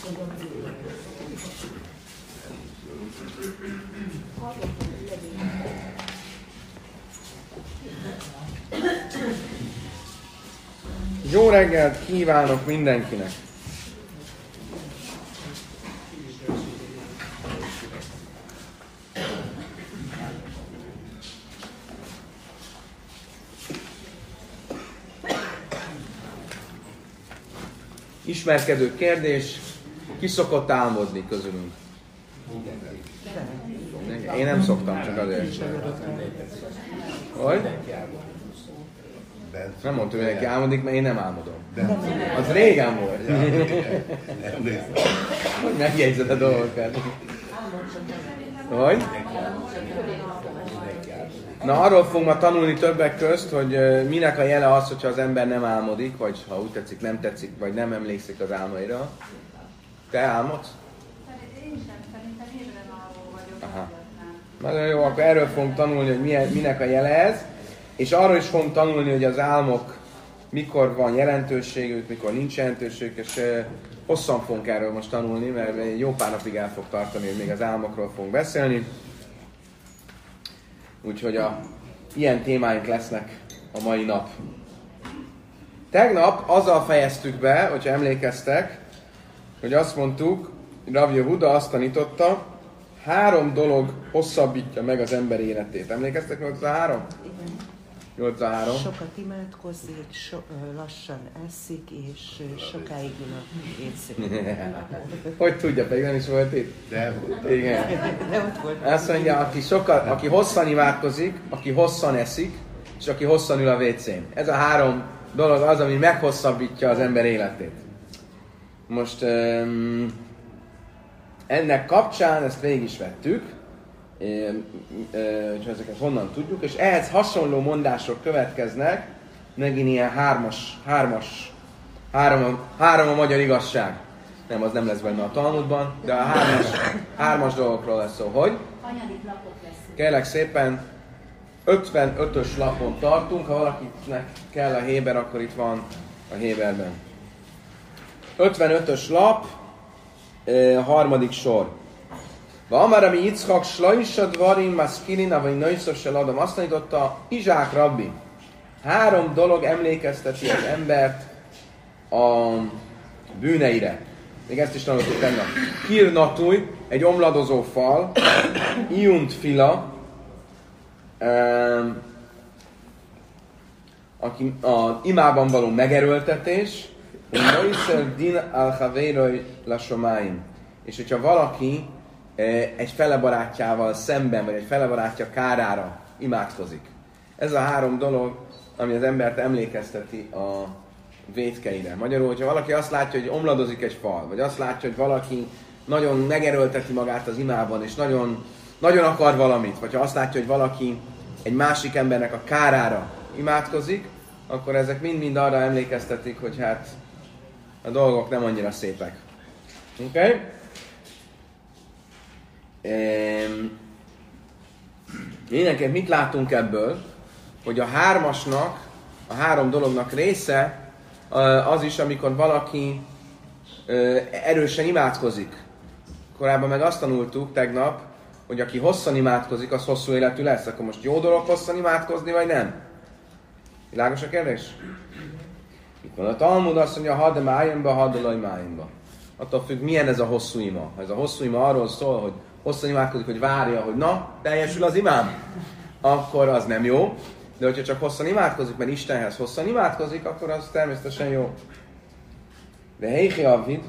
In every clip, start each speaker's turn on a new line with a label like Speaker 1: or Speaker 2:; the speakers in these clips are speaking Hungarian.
Speaker 1: Jó reggelt kívánok mindenkinek! Ismerkedő kérdés, ki szokott álmodni közülünk? Én nem szoktam, csak azért. Hogy? Nem mondtam, hogy mindenki álmodik, mert én nem álmodom. Az régen volt. Hogy megjegyzed a dolgokat? Hogy? Na, arról fogunk ma tanulni többek közt, hogy minek a jele az, hogyha az ember nem álmodik, vagy ha úgy tetszik, nem tetszik, vagy nem emlékszik az álmaira. Te álmodsz?
Speaker 2: Szerintem ébren alvó vagyok.
Speaker 1: Aha. Nagyon jó, akkor erről fogunk tanulni, hogy minek a jele ez, és arról is fogunk tanulni, hogy az álmok mikor van jelentőségük, mikor nincs jelentőségük, és hosszan fogunk erről most tanulni, mert jó pár napig el fog tartani, hogy még az álmokról fogunk beszélni. Úgyhogy ilyen témáink lesznek a mai nap. Tegnap azzal fejeztük be, hogyha emlékeztek, hogy azt mondtuk, Rav Yehuda azt tanította, 3 dolog hosszabbítja meg az ember életét. Emlékeztek, mi volt az a 3?
Speaker 3: Igen.
Speaker 1: 83.
Speaker 3: Sokat imádkozik, lassan eszik, és sokáig ül a éjszék.
Speaker 1: Hogy tudja, pedig nem is volt itt?
Speaker 4: De
Speaker 1: Igen.
Speaker 3: De ott volt.
Speaker 1: Azt mondja, aki hosszan imádkozik, aki hosszan eszik, és aki hosszan ül a WC-n. Ez a 3 dolog az, ami meghosszabbítja az ember életét. Most ennek kapcsán ezt végig is vettük, hogy ezeket honnan tudjuk, és ehhez hasonló mondások következnek, megint ilyen három a magyar igazság. Nem, az nem lesz benne a Talmudban, de a hármas dolgokról lesz szó. Hogy?
Speaker 2: Hanyadik lapok lesz.
Speaker 1: Kérlek szépen, 55-ös lapon tartunk, ha valakinek kell a Héber, akkor itt van a Héberben. 55-ös lap, 3. sor. Va'amar mi Yitzchak slajsa dvarim maszkilin avai nöjszos el Adam. Azt tanította Izsák rabbi. 3 dolog emlékezteti az embert a bűneire. Még ezt is tanultuk tegnap. Kirnatúj, egy omladozó fal. Iunt fila, aki a imában való megerőltetés. Nöjször din al-havérai lasomáim. És hogyha valaki egy felebarátjával szemben, vagy egy felebarátja kárára imádkozik. Ez a 3 dolog, ami az embert emlékezteti a vétkeire. Magyarul, hogyha valaki azt látja, hogy omladozik egy fal, vagy azt látja, hogy valaki nagyon megerőlteti magát az imában, és nagyon, nagyon akar valamit, vagy ha azt látja, hogy valaki egy másik embernek a kárára imádkozik, akkor ezek mind-mind arra emlékeztetik, hogy hát a dolgok nem annyira szépek. Oké? Okay? Mindenképp mit látunk ebből? Hogy a 3-asnak, a 3 dolognak része az is, amikor valaki erősen imádkozik. Korábban meg azt tanultuk tegnap, hogy aki hosszan imádkozik, az hosszú életű lesz. Akkor most jó dolog hosszan imádkozni, vagy nem? Világos a kérdés? Itt van a Talmud, azt mondja, ha de májönbe, ha de laj májönbe. Attól függ, milyen ez a hosszú ima. Ha ez a hosszú ima arról szól, hogy hosszan imádkozik, hogy várja, hogy na, teljesül az imám, akkor az nem jó. De hogyha csak hosszan imádkozik, mert Istenhez hosszan imádkozik, akkor az természetesen jó. De heichi avid,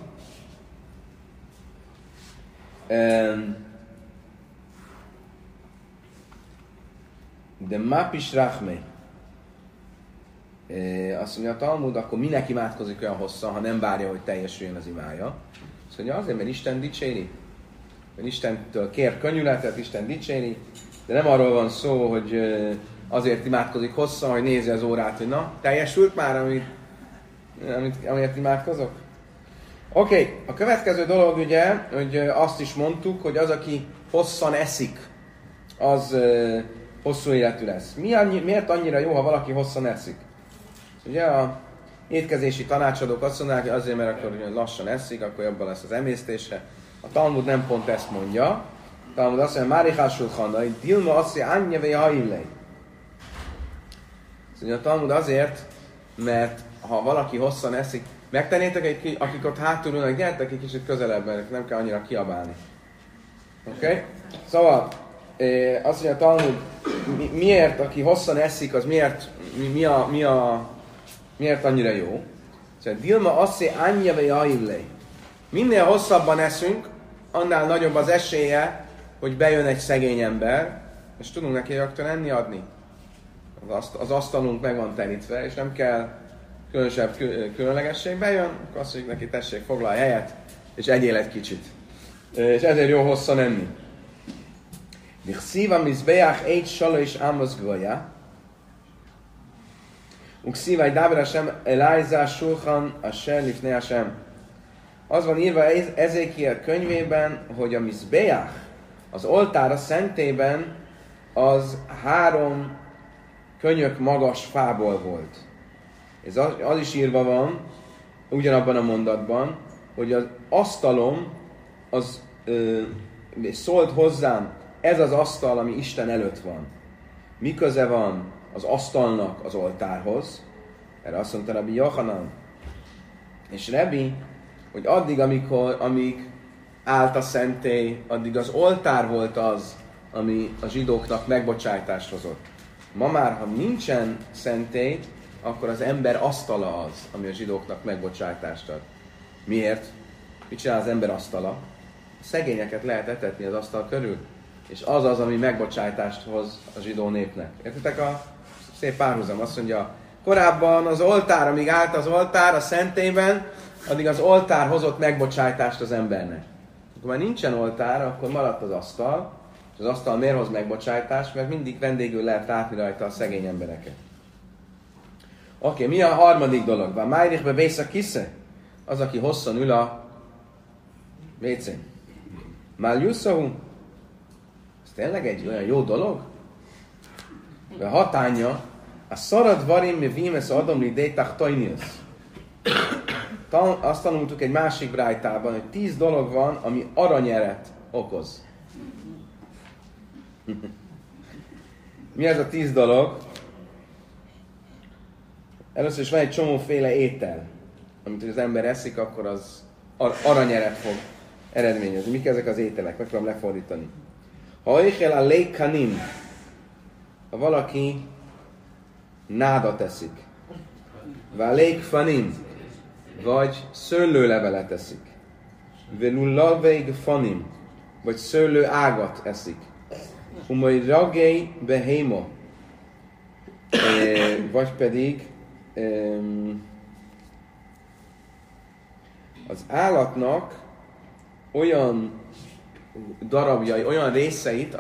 Speaker 1: de mapis rachmei. Azt mondja a Talmud, akkor minek imádkozik olyan hosszan, ha nem várja, hogy teljesüljön az imája. Azt mondja, azért, mert Isten dicséri. Mert Istentől kér könnyületet, Isten dicséri, de nem arról van szó, hogy azért imádkozik hosszan, hogy nézi az órát, hogy na, teljesült már, amiért imádkozok? Oké, a következő dolog ugye, hogy azt is mondtuk, hogy az, aki hosszan eszik, az hosszú életű lesz. Miért annyira jó, ha valaki hosszan eszik? Ugye étkezési tanácsadók azt mondják, hogy azért, mert akkor lassan eszik, akkor jobban lesz az emésztése. A Talmud nem pont ezt mondja. A Talmud azt mondja, Mári Hásulchanai, Dilma azt mondja, Annyevé Haillei. A Talmud azért, mert ha valaki hosszan eszik, megtennétek, akik ott hátul ülnek, gyertek egy kicsit közelebb, mert nem kell annyira kiabálni. Oké? Okay? Szóval, azt mondja a Talmud, miért, aki hosszan eszik, az miért annyira jó? Szóval, Dilma azt mondja, Annyevé Haillei. Minél hosszabban eszünk, annál nagyobb az esélye, hogy bejön egy szegény ember, és tudunk neki rögtön enni adni. Az asztalunk meg van terítve, és nem kell különösebb különlegesség. Bejön, akkor azt mondjuk neki, tessék, foglalj helyet, és egyél egy kicsit. És ezért jó hosszan enni. Vichszíva mizbeach egy sala és ámozgolja. Ukszíva egy dábra sem Elajzá sulchan a serlifné a sem. Az van írva Ezékiel könyvében, hogy a mizbeach, az oltár a szentében, az 3 könyök magas fából volt. Ez az is írva van, ugyanabban a mondatban, hogy az asztalom, az szólt hozzám, ez az asztal, ami Isten előtt van. Mi köze van az asztalnak az oltárhoz? Erre azt mondta Rabbi Yochanan. És Rebbi, hogy addig, amíg állt a szentély, addig az oltár volt az, ami a zsidóknak megbocsájtást hozott. Ma már, ha nincsen szentély, akkor az ember asztala az, ami a zsidóknak megbocsájtást ad. Miért? Mit csinál az ember asztala? A szegényeket lehet etetni az asztal körül, és az az, ami megbocsájtást hoz a zsidó népnek. Értitek a szép párhuzam? Azt mondja, korábban az oltár, amíg állt az oltár a szentélyben, addig az oltár hozott megbocsájtást az embernek. Akkor már nincsen oltár, akkor maradt az asztal, és az asztal miért hoz megbocsájtást? Mert mindig vendégül lehet látni rajta a szegény embereket. Oké, mi a harmadik dolog? Van Májrichbe vész a kisze? Az, aki hosszan ül a WC-n. Máljuszahu? Ez tényleg egy olyan jó dolog? A hatánya, a szarad varim mi vímesz adom li détach tajniusz. Azt tanultuk egy másik brájtában, hogy 10 dolog van, ami aranyeret okoz. Mi ez a 10 dolog? Először is van egy csomóféle étel, amit az ember eszik, akkor az aranyeret fog eredményezni. Mik ezek az ételek? Meg tudom lefordítani. Ha éjjel a lékanim, ha valaki nádat eszik, vagy lékfanim, vagy szőlőlevelet eszik, velullalveig fanim, vagy szőlő ágat eszik, umai ragei behémo, vagy pedig az állatnak olyan darabjai, olyan részeit,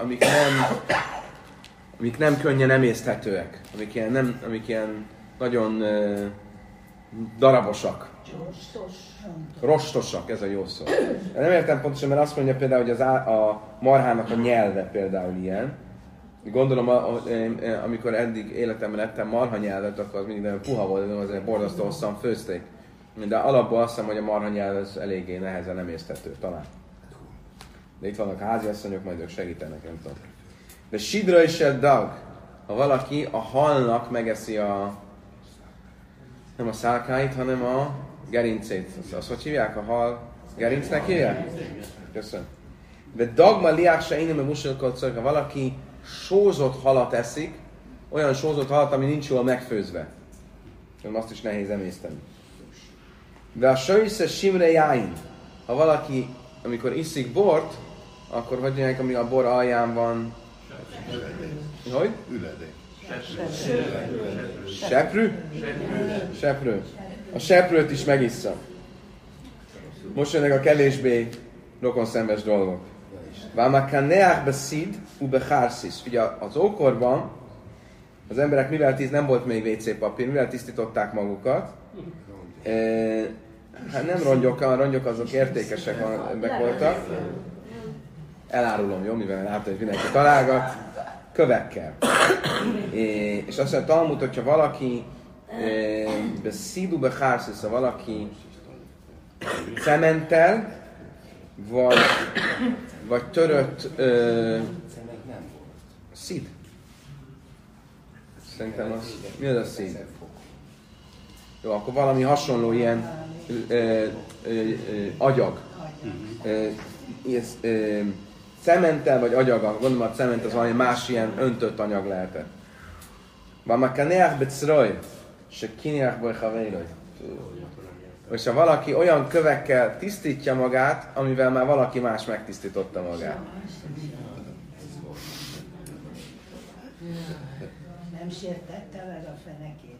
Speaker 1: amik nem könnyen emészthetőek, amik ilyen nagyon darabosak. Rostosak, ez a jó szó. Nem értem pontosan, mert azt mondja például, hogy a marhának a nyelve például ilyen. Gondolom, amikor eddig életemben ettem marhanyelvet, akkor az mindig nagyon puha volt, azért borzasztó hosszan főzték. De alapból azt hiszem, hogy a marhanyelv az eléggé nehezen emészthető, talán. De itt vannak háziasszonyok, majd ők segítenek, nem tudom. De sidra is egy dag. Ha valaki a halnak megeszi nem a szálkáit, hanem a gerincét. Azt hogy hívják? A hal gerincnek hívják? Köszönöm. De dagma liák se innen, mert musilkodszor, ha valaki sózott halat eszik, olyan sózott halat, ami nincs jól megfőzve. Azt is nehéz emészteni. De a söjsze simre jáin. Ha valaki, amikor iszik bort, akkor hogy mondják, ami a bor alján van? Hogy?
Speaker 4: Üledék.
Speaker 1: Seprű? Seprű. A seprőt is megissza. Most jönnek a kevésbé rokonszenves dolgok. Vámakaneach beszid, ubechárszis. Ugye az ókorban az emberek nem volt még WC papír, mivel tisztították magukat. Hát nem rongyok, a rongyok azok értékesek voltak. Elárulom, jó, mivel látom, hogy mindenki találgat. Kövekkel. És azt mondja, Talmud, hogyha valaki Beszídu behárszesz, ha valaki cementtel, vagy törött szíd. Szerintem az... Mi az a szíd? Jó, akkor valami hasonló ilyen agyag. Cementtel vagy agyaggal, gondolom a cement az valami más ilyen öntött anyag lehetett. Van már kaneach becroj, se kineach boj havéroj. És ha valaki olyan kövekkel tisztítja magát, amivel már valaki más megtisztította magát.
Speaker 4: Nem sértette meg a fenekét.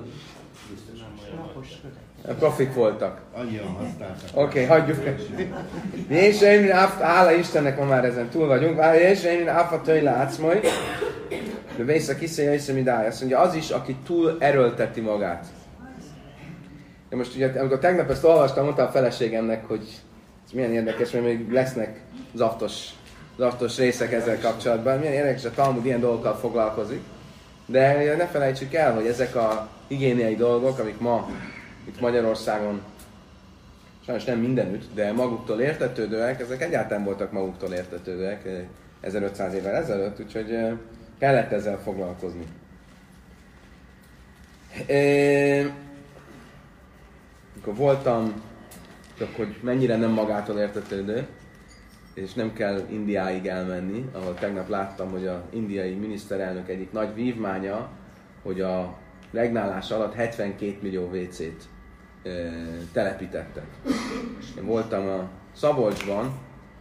Speaker 1: Profik voltak.
Speaker 5: Annyian használtak.
Speaker 1: Oké, hagyjuk. És én hála Istennek, ma már ezen túl vagyunk. És én áfa tőle látsz majd. De vész a kiszélye, és midája. Azt mondja, az is, aki túl erőlteti magát. De most ugye, amikor tegnap ezt olvastam, mondta a feleségemnek, hogy ez milyen érdekes, mert még lesznek zaftos részek ezzel kapcsolatban. Milyen érdekes, a Talmud ilyen dolgokkal foglalkozik. De ne felejtsük el, hogy ezek a higiéniai dolgok, amik ma itt Magyarországon, sajnos nem mindenütt, de maguktól értetődőek, ezek egyáltalán voltak maguktól értetődőek 1500 évvel ezelőtt, úgyhogy kellett ezzel foglalkozni. Akkor voltam, csak hogy mennyire nem magától értetődő, és nem kell Indiáig elmenni, ahol tegnap láttam, hogy az indiai miniszterelnök egyik nagy vívmánya, hogy a regnálás alatt 72 millió WC-t telepítettek. Én voltam a Szabolcsban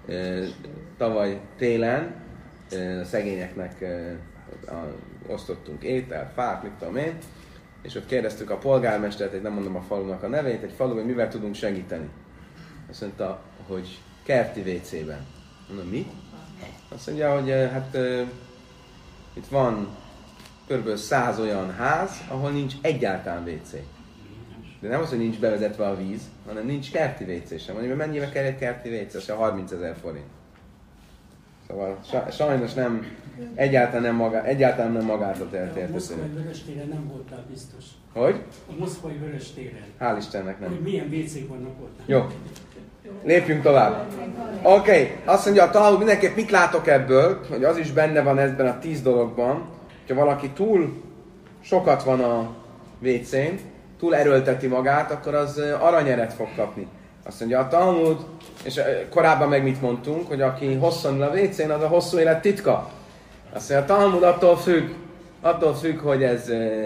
Speaker 1: tavaly télen, a szegényeknek osztottunk ételt, fát, mit tudom én, és ott kérdeztük a polgármestert, nem mondom a falunak a nevét, egy falu, hogy mivel tudunk segíteni. Azt mondta, hogy kerti WC-ben. Mondom, mi? Azt mondja, hogy hát itt van kb. 100 olyan ház, ahol nincs egyáltalán WC. De nem az, hogy nincs bevezetve a víz, hanem nincs kerti WC sem. Mondjuk, mennyibe kell egy kerti WC? Az 30 000 forint. Szóval sajnos nem, egyáltalán nem magától értető.
Speaker 6: A Moszkvai Vöröstéren nem voltál biztos.
Speaker 1: Hogy?
Speaker 6: A Moszkvai Vöröstéren.
Speaker 1: Hál' Istennek nem.
Speaker 6: Hogy milyen WC-k vannak ott.
Speaker 1: Jó. Lépjünk tovább. Oké, azt mondja a Talmud, mindenképp mit látok ebből, hogy az is benne van ebben a 10 dologban, hogyha valaki túl sokat van a WC-n, túl erőlteti magát, akkor az aranyeret fog kapni. Azt mondja a Talmud, és korábban meg mit mondtunk, hogy aki hosszan ül a WC-n, az a hosszú élet titka. Azt mondja a Talmud, attól függ, hogy ez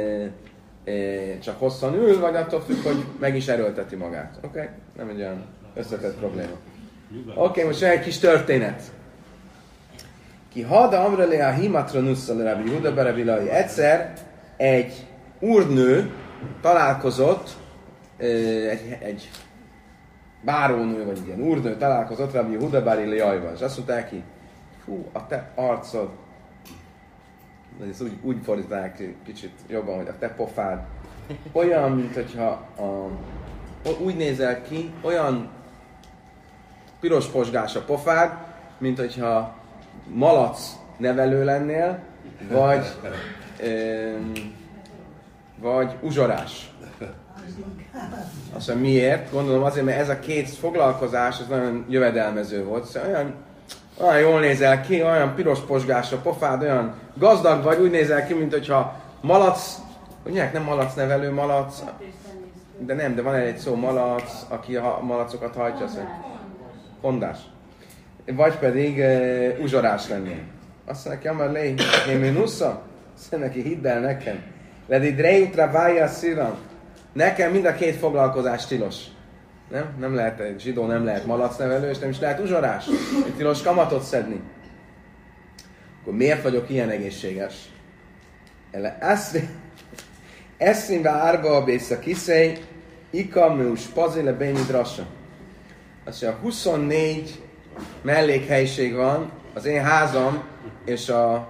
Speaker 1: csak hosszan ül, vagy attól függ, hogy meg is erőlteti magát. Oké? Nem egy olyan összetett probléma. Oké, most jön egy kis történet. Ki hada amrele a himatra nusszal Rabbi Huda Barabilai. Egyszer egy úrnő találkozott, egy bárónő, vagy ilyen úrnő találkozott Rabbi Huda Barabilaival, és azt mondta neki, fú, a te arcod, ezt úgy fordítják kicsit jobban, hogy a te pofád, olyan, mint hogyha úgy nézel ki, olyan piros posgás a pofád, mint hogyha malac nevelő lennél, vagy uzsorás. Azt mondja, miért? Gondolom azért, mert ez a két foglalkozás az nagyon jövedelmező volt. Szóval olyan jól nézel ki, olyan piros posgás a pofád, olyan gazdag vagy, úgy nézel ki, mint hogyha malac, ugye nem malac nevelő, malac, de nem, de van egy szó, malac, aki a malacokat hajtja, azt mondja, hondás. Vagy pedig uzsorás lennél. Azt mondja, amar lej, én minussza? Azt mondja neki, hidd el nekem. Ledi drejútra vája szíram. Nekem mind a két foglalkozás tilos. Nem lehet, egy zsidó nem lehet malacnevelő, és nem is lehet uzsorás. Tilos kamatot szedni. Akkor miért vagyok ilyen egészséges? Eszrinve árba a bésza kiszej, ikamős pazile béni drassa. Azt mondja, 24 mellékhelyiség van az én házam és a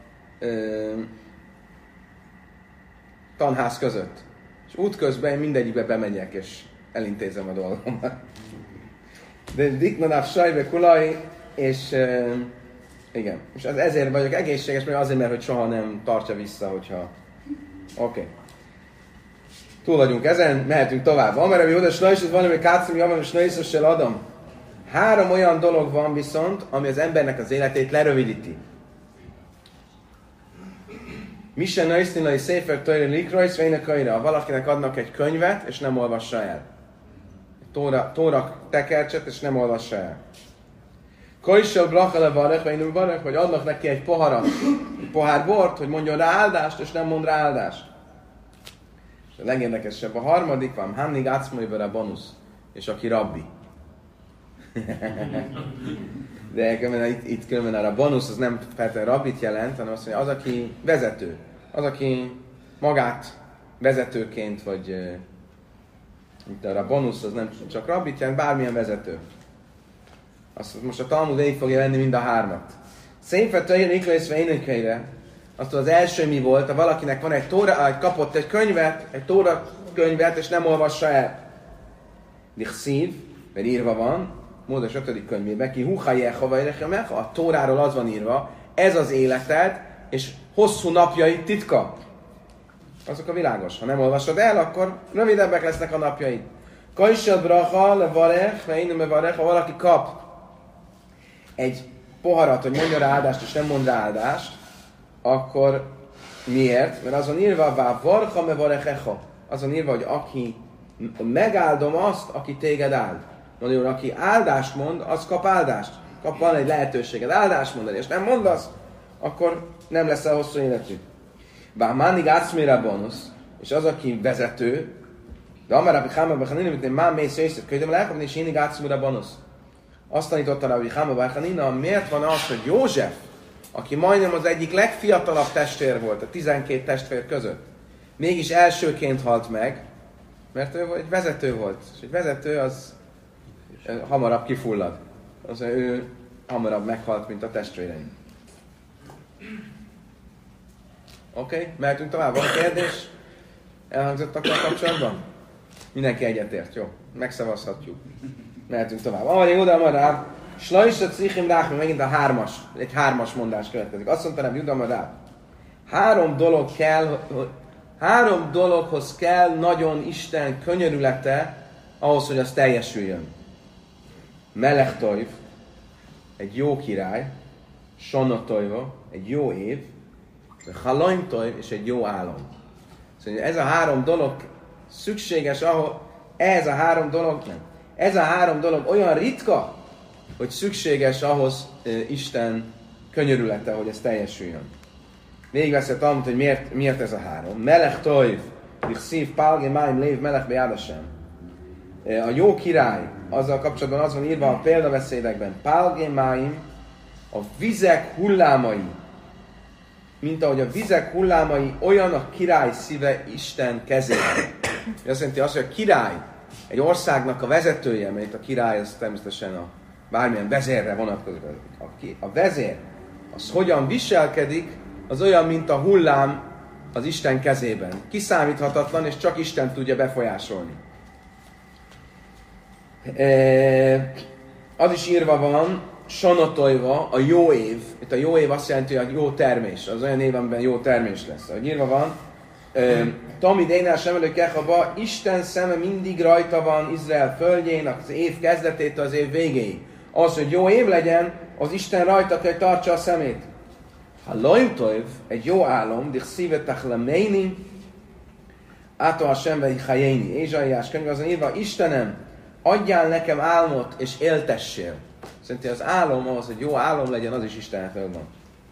Speaker 1: tanház között. És útközben én mindegyikbe bemegyek, és elintézem a dolgomat. De diknanáv sajbe kulai, és igen. És ezért vagyok egészséges, mert azért, mert hogy soha nem tartja vissza, hogyha... Oké. Túl vagyunk ezen, mehetünk tovább. Amerem oda slajsod valami kátszom, javam és nőszössel adom. 3 olyan dolog van viszont, ami az embernek az életét lerövidíti. Mise nőszínai széfer tajra likrajsz, vejnekaira. Ha valakinek adnak egy könyvet, és nem olvassa el. Tóra tekercset, és nem olvassa el. Kajssal brachale varech, vejnő varech, vagy adnak neki egy poharat, egy pohár bort, hogy mondjon rá áldást, és nem mond rá áldást. És a legérdekesebb a harmadik van, Hannig Ácmaiber a banusz, és aki rabbi. De itt különben a banusz az nem feltétlenül rabbit jelent, hanem azt mondja, az, aki vezető. Az, aki magát vezetőként, vagy a banusz az nem csak rabbit jelent, bármilyen vezető. Azt most a Talmud végig fogja venni mind a 3. Szépen töjjön iklősz vejnökeire. Azt az első mi volt, ha valakinek van egy tóra, kapott egy könyvet, egy tóra könyvet, és nem olvassa el. Dichszív, mert írva van, Mózes 5. könyvében, ki huhajeha vajrechemecha, a tóráról az van írva, ez az életed, és hosszú napjai titka. Azok a világos. Ha nem olvasod el, akkor rövidebbek lesznek a napjaid. Kajsad bracha, levarech, veinum varech, ha valaki kap egy poharat, hogy mondja rá áldást, és nem mond rá áldást, akkor miért? Mert azon írva, vá varcha me varechecha. Azon írva, hogy aki megáldom azt, aki téged áld. Mondjuk, aki áldást mond, az kap áldást. Van egy lehetőséged áldást mondani, és nem mondasz, akkor nem lesz el hosszú életű. Bár mánig átszmére banusz, és az, aki vezető, de amerabbi cháma bachanina, mint én már mész észre, könyvem lelkapni, és énig átszmére banusz. Azt tanította Rabbi Cháma bachanina, miért van az, hogy József, aki majdnem az egyik legfiatalabb testvér volt a 12 testvér között, mégis elsőként halt meg, mert ő egy vezető volt, és egy vezető az hamarabb kifullad. Az ő hamarabb meghalt, mint a testvéreim. Oké, mehetünk tovább. Van kérdés? Elhangzottak a kapcsolatban? Mindenki egyetért, jó. Megszavazhatjuk. Mehetünk tovább. Amari oda marább, slajsat szichim ráhmi, megint a 3-as. Egy 3-as mondás következik. Azt mondta nem, Juda marább. 3 dologhoz kell nagyon Isten könyörülete ahhoz, hogy az teljesüljön. Melechtojv, egy jó király, Sonotojva, egy jó év, Halaimtojv és egy jó álom. Szóval ez a 3 dolog szükséges, ahol ez a 3 dolog olyan ritka, hogy szükséges ahhoz Isten könyörülete, hogy ez teljesüljön. Végigveszett Talmud, hogy miért ez a 3. Melechtojv, Dichszív, Pálgé, Máim, Lév, Melech, Beádasem. A jó király, azzal kapcsolatban az van írva a példabeszédekben, Pálgé, Máim, a vizek hullámai, mint ahogy a vizek hullámai, olyan a király szíve Isten kezében. Azt jelenti azt, hogy a király, egy országnak a vezetője, mert a király az természetesen a bármilyen vezérre vonatkozik. A vezér, az hogyan viselkedik, az olyan, mint a hullám az Isten kezében. Kiszámíthatatlan, és csak Isten tudja befolyásolni. Az is írva van, Sonotojva, a jó év. Itt a jó év azt jelenti, hogy a jó termés. Az olyan év, amiben jó termés lesz. Ahogy írva van, Tamid Énál sem előkechaba, Isten szeme mindig rajta van Izrael földjén, az év kezdetétől az év végéig. Az, hogy jó év legyen, az Isten rajta kell tartsa a szemét. Ha Loimtojv, egy jó álom, dich szívetach lemeini, ától a semvei hajéni. Ézsaiás könyv azon írva, Istenem, adjál nekem álmot és éltessél. Szerintem az álom ahhoz, hogy jó álom legyen, az is Istenetől van.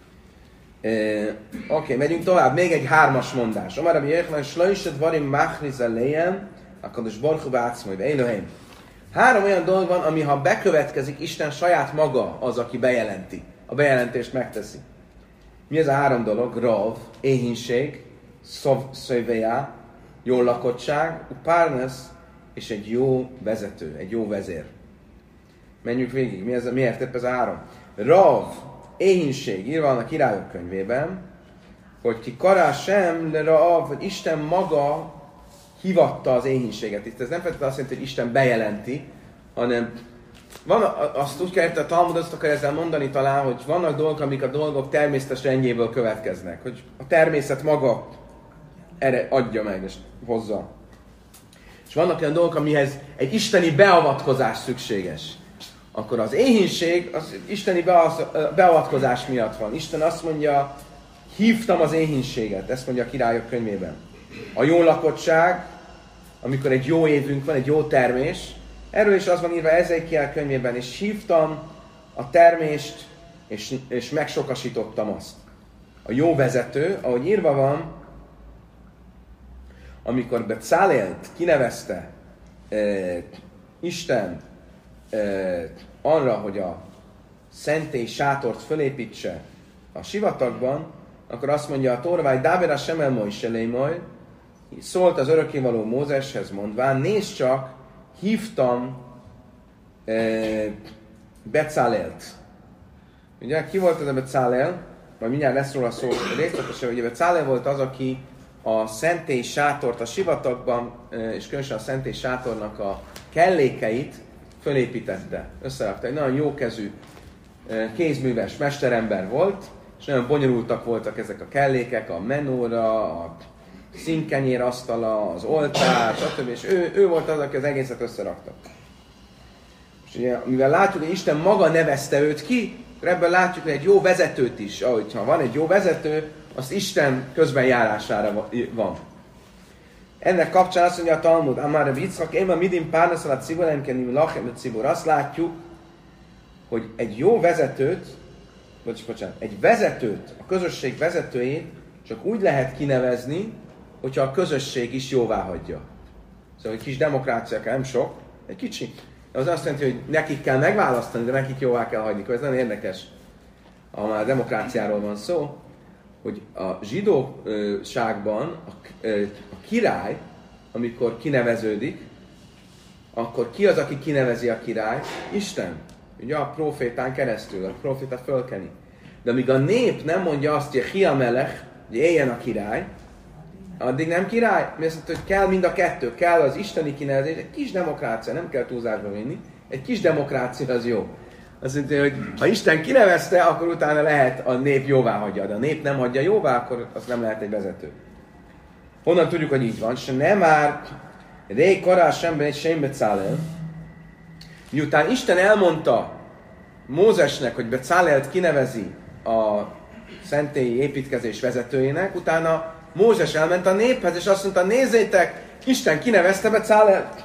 Speaker 1: Oké, megyünk tovább. Még egy 3-as mondás. Omar Rabbi Yochanan, slajsed varim machriz alejem, akados barchu beácmai, Eloheim. 3 olyan dolog van, ami ha bekövetkezik, Isten saját maga az, aki bejelenti. A bejelentést megteszi. Mi ez a 3 dolog? Rav, éhínség, szöveja, jó lakottság, upárnesz, és egy jó vezető, egy jó vezér. Menjünk végig. Miért épp ez a 3? Rav, éhínség, írva van a királyok könyvében, hogy ki karás sem, de Rav, hogy Isten maga hivatta az éhínséget. Itt ez nem feltétlenül azt jelenti, hogy Isten bejelenti, hanem van, azt úgy kell, a Talmud azt akar ezzel mondani talán, hogy vannak dolgok, amik a dolgok természetes rendjéből következnek. Hogy a természet maga erre adja meg és hozza. és vannak olyan dolgok, amihez egy isteni beavatkozás szükséges, akkor az éhínség az isteni beavatkozás miatt van. Isten azt mondja, hívtam az éhínséget, ezt mondja a Királyok könyvében. A jó lakottság, amikor egy jó évünk van, egy jó termés, erről is az van írva Ezékiel könyvében, és hívtam a termést, és megsokasítottam azt. A jó vezető, ahogy írva van, amikor Becálélt kinevezte Isten arra, hogy a szentély sátort fölépítse a sivatagban, akkor azt mondja a Torvály, Dávéra Semel Mojselémoj, szólt az örökkévaló Mózeshez mondván, nézd csak, hívtam Becálélt. Ugye, ki volt ez a Becálel? Majd mindjárt lesz róla szó részletesen, hogy Becálel volt az, aki a szentély sátort a sivatagban, és különösen a szentély sátornak a kellékeit fölépítette, összerakta. Egy nagyon jókezű, kézműves mesterember volt, és nagyon bonyolultak voltak ezek a kellékek, a menóra, a színkenyér asztala, az oltár, stb. És ő volt az, aki az egészet összerakta. És ugye, mivel látjuk, hogy Isten maga nevezte őt ki, ebből látjuk, hogy egy jó vezetőt is, ahogy ha van egy jó vezető, az Isten közbenjárására van. Ennek kapcsán azt mondja a Talmud, Amár a Yitzchak, én a midim párnaszalat cibolemkenim lachem cibor. Azt látjuk, hogy egy jó vezetőt, egy vezetőt, a közösség vezetőjét csak úgy lehet kinevezni, hogyha a közösség is jóvá hagyja. Szóval egy kis demokrácia kell, nem sok, egy kicsi. Az azt jelenti, hogy nekik kell megválasztani, de nekik jóvá kell hagyni. Ez nagyon érdekes, ha már a demokráciáról van szó, hogy a zsidóságban a király, amikor kineveződik, akkor ki az, aki kinevezi a királyt? Isten. Ugye a profétán keresztül, a proféta fölkeni. De amíg a nép nem mondja azt, hogy Hia Melech, hogy éljen a király, addig nem király. Mi azt mondta, hogy kell mind a kettő, kell az isteni kinevezés, egy kis demokrácia, nem kell túlzásba vinni, egy kis demokrácia az jó. Azt mondja, hogy ha Isten kinevezte, akkor utána lehet a nép jóvá hagyja, de a nép nem hagyja jóvá, akkor az nem lehet egy vezető. Honnan tudjuk, hogy így van? Se nem már rég karás semben egy sem Becálel. Miután Isten elmondta Mózesnek, hogy Becálelt kinevezi a szentélyi építkezés vezetőjének, utána Mózes elment a néphez, és azt mondta, nézzétek, Isten kinevezte Becálelt.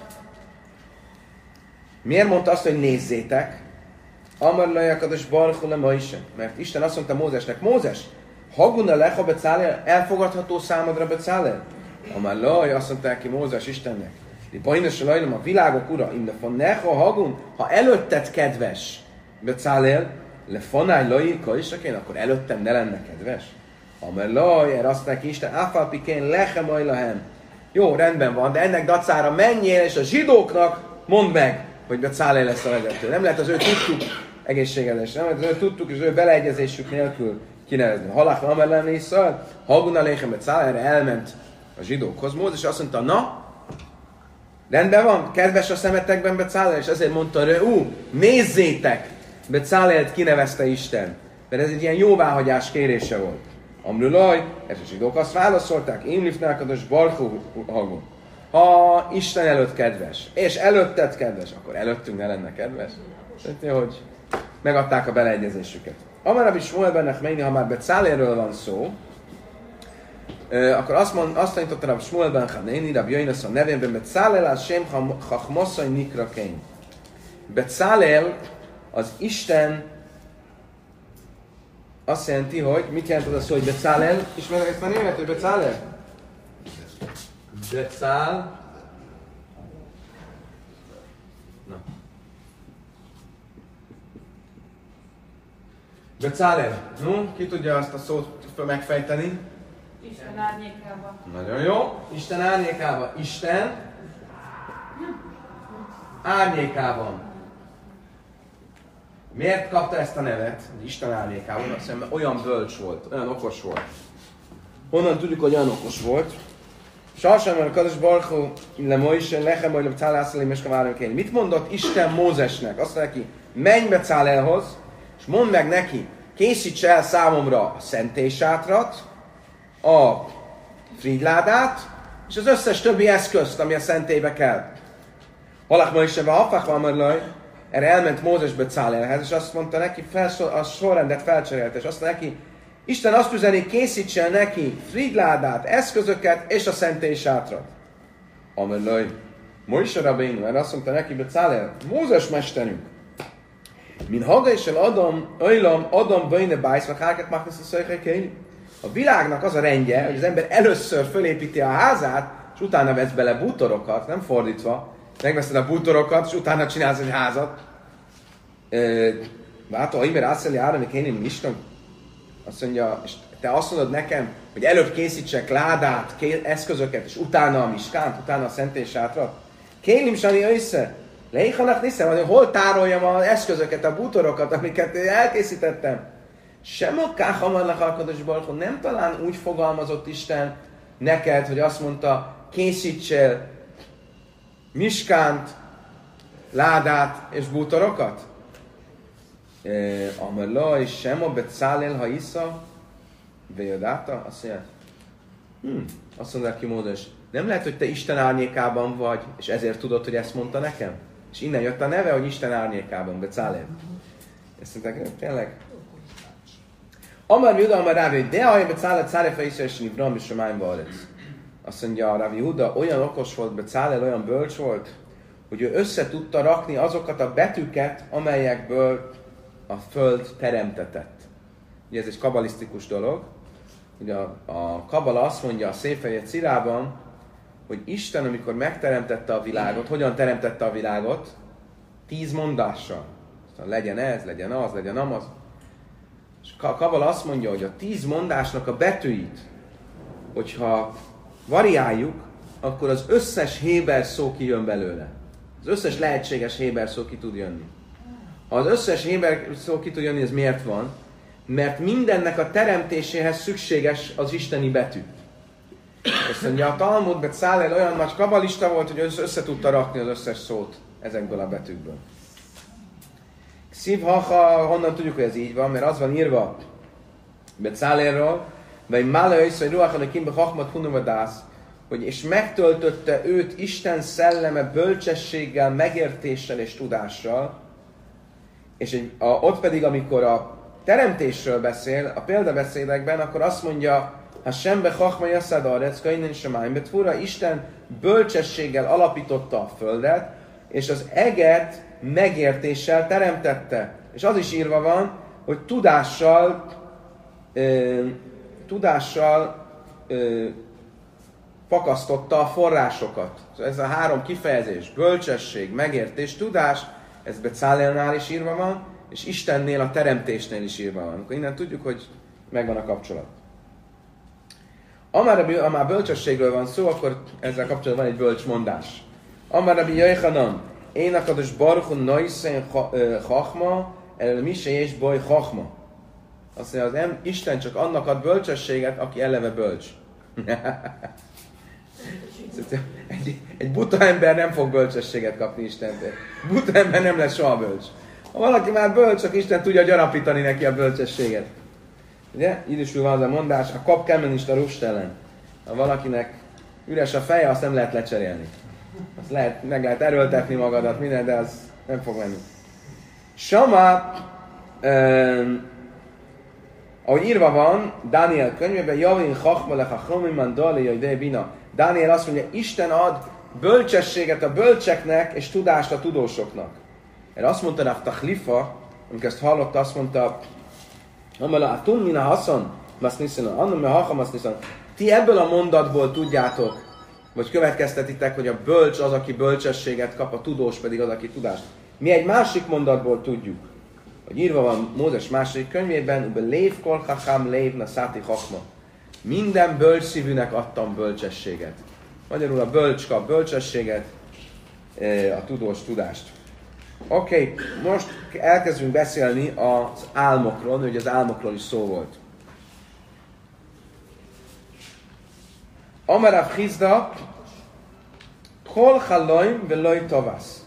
Speaker 1: Miért mondta azt, hogy nézzétek? Amar lajakados barchul ma is. Mert Isten azt mondta Mózesnek, Mózes, haguna lecha Becálel, elfogadható számodra Becálel? Amar laj, azt mondta neki Mózes Istennek. Bajnos lajnom a világok ura, imdefon necha hagun, ha előtted kedves Becálel, lefonáj lajika is, akkor előttem ne lenne kedves. Amar laj, erre azt neki Isten, áfalpikén lechem ajlahem. Jó, rendben van, de ennek dacára menjél, és a zsidóknak mondd meg, hogy Becálel lesz a vezető. Nem lehet az ő tudtuk egészséges, nem lehet az ő tudtuk és az ő beleegyezésük nélkül kinevezni. Halach amelem Iszrael, haguna lechem Becálel, erre elment a zsidókhoz. Mózes azt mondta, na, rendben van, kedves a szemetekben Becálel, és ezért mondta, nézzétek, Becálelt kinevezte Isten. Mert ez egy ilyen jóváhagyás kérése volt. Amrulaj, ez a zsidók azt válaszolták, én lifnálkados barchú hagon. Ha Isten előtt kedves, és előtted kedves, akkor előttünk ne lenne kedves. Tehát, hogy megadták a beleegyezésüket. Amarabb is Smuel bennek menni, ha már Becálelről van szó, akkor azt tanította Rabbi Smuel ben Chanéni, Rabbi Jöjnös a nevében, Becálel az sem chachmoszai nikrakein. Becálel az Isten azt jelenti, hogy mit jelent az a szó, hogy Becálel? Ismerek ezt már német, hogy Becálel? Becál. Na. Becálel. No, ki tudja azt a szót megfejteni?
Speaker 2: Isten árnyékában.
Speaker 1: Nagyon jó. Isten árnyékában. Isten árnyékában. Miért kapta ezt a nevet, Isten árnyékában? Azt hiszem, olyan bölcs volt, olyan okos volt. Honnan tudjuk, hogy olyan okos volt? Sarsan, a Kadosh Baruch le Mojse, lechem, hogy Becálel és Kavárőkén. Mit mondott Isten Mózesnek? Azt mondja neki, menj Becálelhoz, és mondd meg neki, készíts el számomra a szentélysátrat, a frigyládát, és az összes többi eszközt, ami a szentélybe kell. Halach ma is se van, erre elment Mózes Becálélhez, és azt mondta neki, a sorrendet felcserélte, és azt mondta neki, Isten azt üzeni, készítsen neki frigyládát, eszközöket és a szentély sátrat. Amerlaj, Mojse Rabbeinu, mert azt mondta neki, Becálél, Mózes mesterünk. Min haga is el Adam bejne bájsz, vagy hárket magnasz a szöjjel. A világnak az a rendje, hogy az ember először fölépíti a házát, és utána vesz bele bútorokat, nem fordítva. Megveszed a bútorokat, és utána csinálsz egy házat. Várta, Imer Ászeli Árami Kénim Isten. Azt mondja, és te azt mondod nekem, hogy előbb készítsek ládát, eszközöket, és utána a miskánt, utána a szentély sátrat. Kénim Sani össze. Leihanak niszem, hogy hol tároljam az eszközöket, a bútorokat, amiket elkészítettem. Sem a káhamarnak alkodos balkon, nem talán úgy fogalmazott Isten neked, hogy azt mondta, készítsél miskánt, ládát és bútorokat? Amerla és sem a Becálel ha isza, bejödáta, azt mondja, azt mondja ki Mózes, nem lehet, hogy te Isten árnyékában vagy, és ezért tudod, hogy ezt mondta nekem? És innen jött a neve, hogy Isten árnyékában, Becálel. Ezt mondták, tényleg? Amar Juda, Amar Rávi, de ha Becálel cárefa isza, és Nivram és Somány Valec. Azt mondja, Rávi Juda, olyan okos volt, Becálel olyan bölcs volt, hogy ő össze tudta rakni azokat a betűket, amelyekből a föld teremtetett. Ugye ez egy kabalisztikus dolog. Ugye a kabala azt mondja a Széfer Jecirában, hogy Isten, amikor megteremtette a világot, hogyan teremtette a világot? 10 mondással. Aztán legyen ez, legyen az, legyen amaz. És a kabala azt mondja, hogy a 10 mondásnak a betűit, hogyha variáljuk, akkor az összes héber szó kijön belőle. Az összes lehetséges héber szó ki tud jönni. Ha az összes héber szó ki tud jönni, ez miért van? Mert mindennek a teremtéséhez szükséges az isteni betű. Azt mondja, a Talmud Becálel olyan nagy kabalista volt, hogy össze tudta rakni az összes szót ezekből a betűkből. Szívhaha, honnan tudjuk, hogy ez így van, mert az van írva Becálelről, vagy Máleöjsz, vagy Ruachanakim Hachmat Hunuvadász, hogy és megtöltötte őt Isten szelleme bölcsességgel, megértéssel és tudással, és ott pedig, amikor a teremtésről beszél, a példabeszédekben, akkor azt mondja, ha sembe chachma jasszad arecka, innen semány betvura, Isten bölcsességgel alapította a földet, és az eget megértéssel teremtette. És az is írva van, hogy tudással fakasztotta a forrásokat. Szóval ez a 3 kifejezés, bölcsesség, megértés, tudás, ez Becálelnál is írva van, és Istennél, a teremtésnél is írva van. Akkor innen tudjuk, hogy megvan a kapcsolat. Amár bölcsességről van szó, akkor ezzel kapcsolatban van egy bölcs mondás. Amár Rabbi Yochanan, én akados barchun naiszen chachma, el mi se és baj chachma. Azt mondja, az Isten csak annak ad bölcsességet, aki eleve bölcs. Egy buta ember nem fog bölcsességet kapni Istentől. Buta ember nem lesz soha bölcs. Ha valaki már bölcs, akkor Isten tudja gyarapítani neki a bölcsességet. Ugye? Idősül van az a mondás, a kap kemen is a rustellen. Ha valakinek üres a feje, azt nem lehet lecserélni. Azt meg lehet erőltetni magadat, minden, de az nem fog menni. Sama, ahogy írva van, Dániel könyvében, Javin chachma lechachomim mandali jajdei bina. Dániel azt mondja, Isten ad bölcsességet a bölcseknek és tudást a tudósoknak. Erre azt mondta Rav Tachlifa, amikor ezt hallotta, azt mondta, ti ebből a mondatból tudjátok, vagy következtetitek, hogy a bölcs az, aki bölcsességet kap, a tudós pedig az, aki tudást. Mi egy másik mondatból tudjuk, hogy írva van Mózes második könyvében, lév kol chacham lév naszáti chachma. Minden bölcs szívűnek adtam bölcsességet. Magyarul a bölcs kap bölcsességet, a tudós tudást. Oké, most elkezdünk beszélni az álmokról, hogy az álmokról is szó volt. Amarav Chizda, kol chaloim veloj tovasz.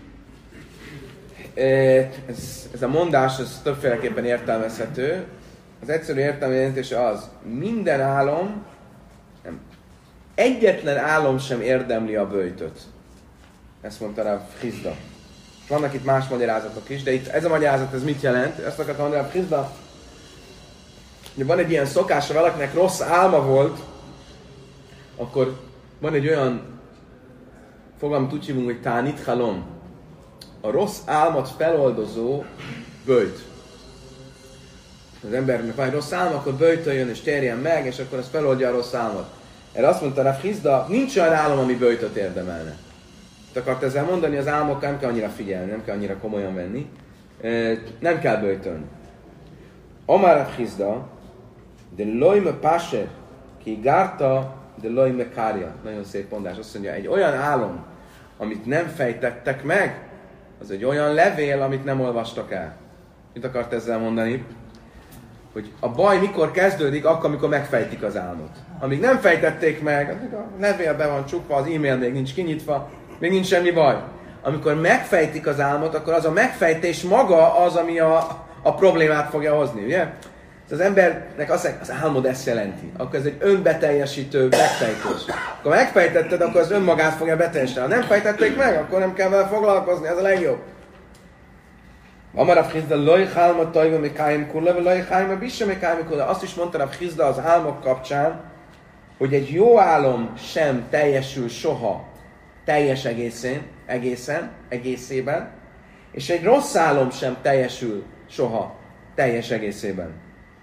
Speaker 1: Ez a mondás ez többféleképpen értelmezhető. az egyszerű értelmi jelentése az, minden álom, egyetlen álom sem érdemli a böjtöt. Ezt mondta rá Chizda. Vannak itt más magyarázatok is, de itt ez a magyarázat, ez mit jelent? Ezt akartam mondani rá Chizda. Van egy ilyen szokás, ha valakinek rossz álma volt, akkor van egy olyan fogalmat úgy hívunk, hogy tánit halom. A rossz álmat feloldozó böjt. Az embernek van egy rossz álma, akkor böjtöljön és térjen meg, és akkor az feloldja a rossz álmat. Erre azt mondta rá Chizda, nincs olyan álom, ami böjtöt érdemelne. Te akart ezzel mondani, az álmokkal nem kell annyira figyelni, nem kell annyira komolyan venni. Nem kell böjtölni. Amar Rav Chizda, de lojme pasher, ki gárta, de lojme kárja. Nagyon szép mondás. Azt mondja, egy olyan álom, amit nem fejtettek meg, az egy olyan levél, amit nem olvastak el. Mit akart ezzel mondani? Hogy a baj mikor kezdődik, akkor, amikor megfejtik az álmot. Amíg nem fejtették meg, addig a levél be van csukva, az e-mail még nincs kinyitva, még nincs semmi baj. Amikor megfejtik az álmot, akkor az a megfejtés maga az, ami a problémát fogja hozni, ugye? Az embernek azt mondja, az álmod ezt jelenti. Akkor ez egy önbeteljesítő megfejtés. Akkor megfejtetted, akkor az önmagát fogja beteljesíteni. Ha nem fejtették meg, akkor nem kell vele foglalkozni, ez a legjobb. Amarav Chizda, loj hálma tajva mekáim kulla, vagy loj hálma bissa mekáim kulla. Azt is mondta Rav Chizda az álmok kapcsán, hogy egy jó álom sem teljesül soha teljes egészében, és egy rossz álom sem teljesül soha teljes egészében.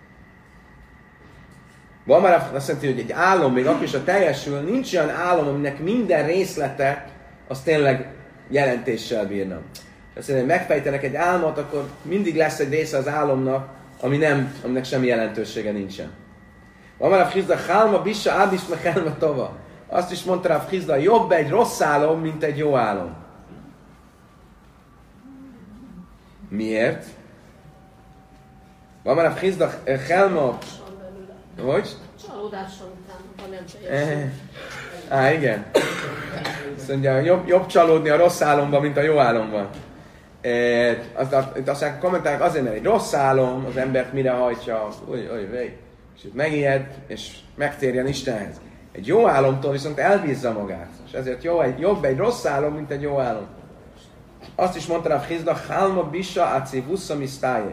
Speaker 1: Amarav azt jelenti, hogy egy álom, még akkor is a teljesül, nincs olyan álom, aminek minden részlete az tényleg jelentéssel bírna. Azt mondja, hogy megfejtenek egy álmot, akkor mindig lesz egy része az álomnak, aminek semmi jelentősége nincsen. Amarav Chizda, hálma bissa ádis mechelma tova. Azt is mondta Rav Chizda, jobb egy rossz álom, mint egy jó álom. Miért? Amarav Chizda, helma... Hogy?
Speaker 5: Csalódáson után, ha nem teljesül.
Speaker 1: Igen. Azt mondja, jobb csalódni a rossz álomban, mint a jó álomban. Aztán kommentálják azért, mert egy rossz álom az embert mire hajtja, és itt megijed, és megtérjen Istenhez. Egy jó álomtól viszont elbízza magát, és ezért jobb egy rossz álom, mint egy jó álom. Azt is mondta Rav Chizda, hálma bissa aci vussa misztáje.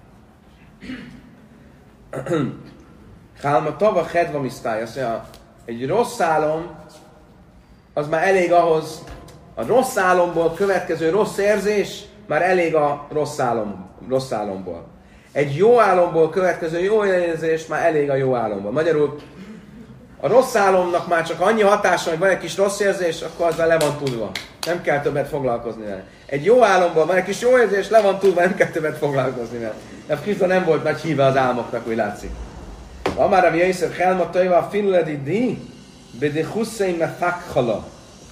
Speaker 1: Hálma tava hedva misztáje. Azt mondja, egy rossz álom, az már elég ahhoz, a rossz álomból következő rossz érzés, már elég a rossz álomból. Egy jó álomból következő jó érzés már elég a jó álomból. Magyarul a rossz álomnak már csak annyi hatása, hogy van egy kis rossz érzés, akkor azzal le van tudva. Nem kell többet foglalkozni vele. Egy jó álomból van egy kis jó érzés, le van tudva, nem kell többet foglalkozni vele. De Krisztus nem volt nagy híve az álmoknak, úgy látszik. Amár a Jézus helma tajva a finledi di, bedi hussein me fakhala.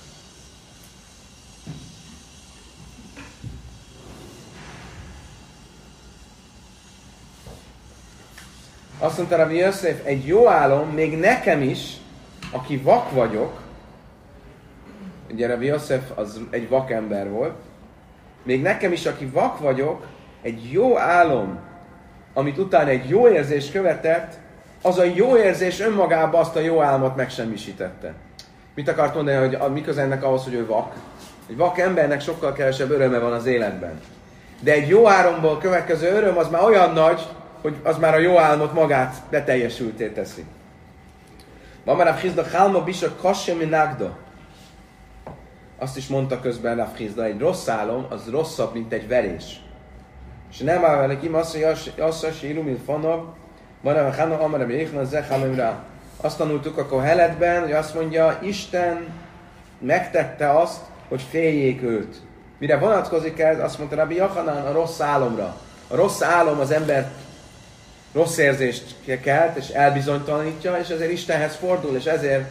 Speaker 1: Azt mondta Rabbi Yosef, egy jó álom, még nekem is, aki vak vagyok, ugye Rabbi Yosef az egy vakember volt, még nekem is, aki vak vagyok, egy jó álom, amit utána egy jó érzés követett, az a jó érzés önmagában azt a jó álmot megsemmisítette. Mit akart mondani, hogy mi köze ennek ahhoz, hogy ő vak? Egy vak embernek sokkal kevesebb öröme van az életben. De egy jó álomból következő öröm az már olyan nagy, hogy az már a jó álmot magát beteljesülté teszi. Van Rav Chizda, hálma bisa kassemi nagda. Azt is mondta közben Rav Chizda, egy rossz álom, az rosszabb, mint egy verés. És nem áll vele ki, assza síru, mint fanav, van a hána, amara békna, zechamemra. Azt tanultuk a Koheletben, hogy azt mondja, Isten megtette azt, hogy féljék őt. Mire vonatkozik ez? Azt mondta Rabbi Yochanan, a rossz álomra. A rossz álom az ember rossz érzést kelt, és elbizonytalanítja, és ezért Istenhez fordul, és ezért...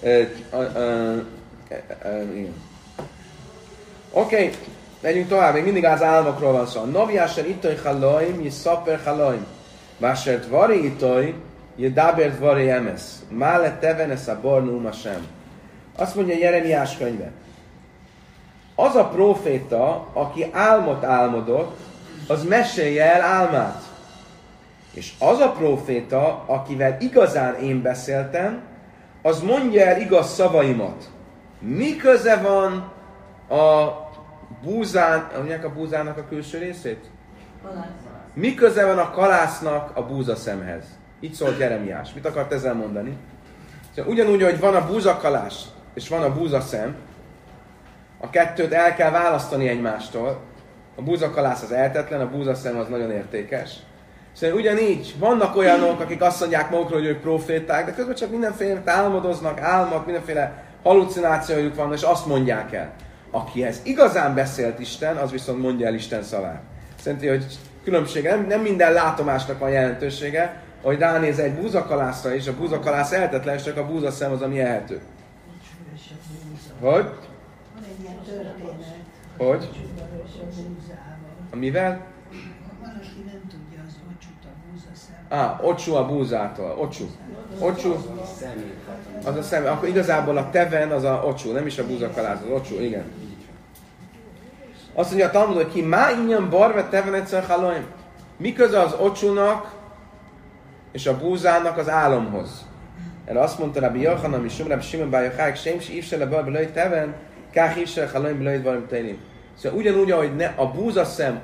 Speaker 1: Oké, megyünk tovább, még mindig az álmokról van szó. Noviásser itoj halaim, jiszaper halaim. Vásert vari itoj, jedabert vari emesz. Mále tevenes a bornum sem. Azt mondja Jeremiás könyve. Az a próféta, aki álmot álmodott, az mesélje el álmát. És az a próféta, akivel igazán én beszéltem, az mondja el igaz szavaimat. Mi köze van a búzán, mondják a búzának a külső részét? Mi köze van a kalásznak a búzaszemhez? Így szólt Jeremiás. Mit akart ezzel mondani? Szóval ugyanúgy, hogy van a búzakalás és van a búzaszem, a kettőt el kell választani egymástól. A búzakalász az eltetlen, a búzaszem az nagyon értékes. Szóval ugyanígy vannak olyanok, akik azt mondják magukról, hogy ők proféták, de közben csak mindenféle álmodoznak, álmok, mindenféle hallucinációjuk van, és azt mondják el. Akihez igazán beszélt Isten, az viszont mondja el Isten szavát. Szerintem, hogy különbsége, nem minden látomásnak van jelentősége, hogy ránéz egy búzakalászra is, a búzakalász eltetlen, és csak a búzaszem az, ami ehető. Hogy?
Speaker 4: Van egy ilyen történet.
Speaker 1: Hogy?
Speaker 4: Csugaros a búzával.
Speaker 1: Amivel?
Speaker 4: Van, aki nem tudja az ocsut a búzaszem.
Speaker 1: Ocsú a búzától. Ocsú. Az a szem. Akkor igazából a teven az a ocsú, nem is a búzakalász, az ocsú, igen. Azt mondja a Talmud, hogy ki má ingyen barve teven egyszer haloim. Mi köze az ocsúnak és a búzának az álomhoz? Erre azt mondta Rabbi Yochanan, és Rabbi Shimon bar Yochai, sem si ívse le barbe lőj teven, kách ívse le haloim lőj dvarim teilim. Szóval ugyanúgy, ahogy a búzaszem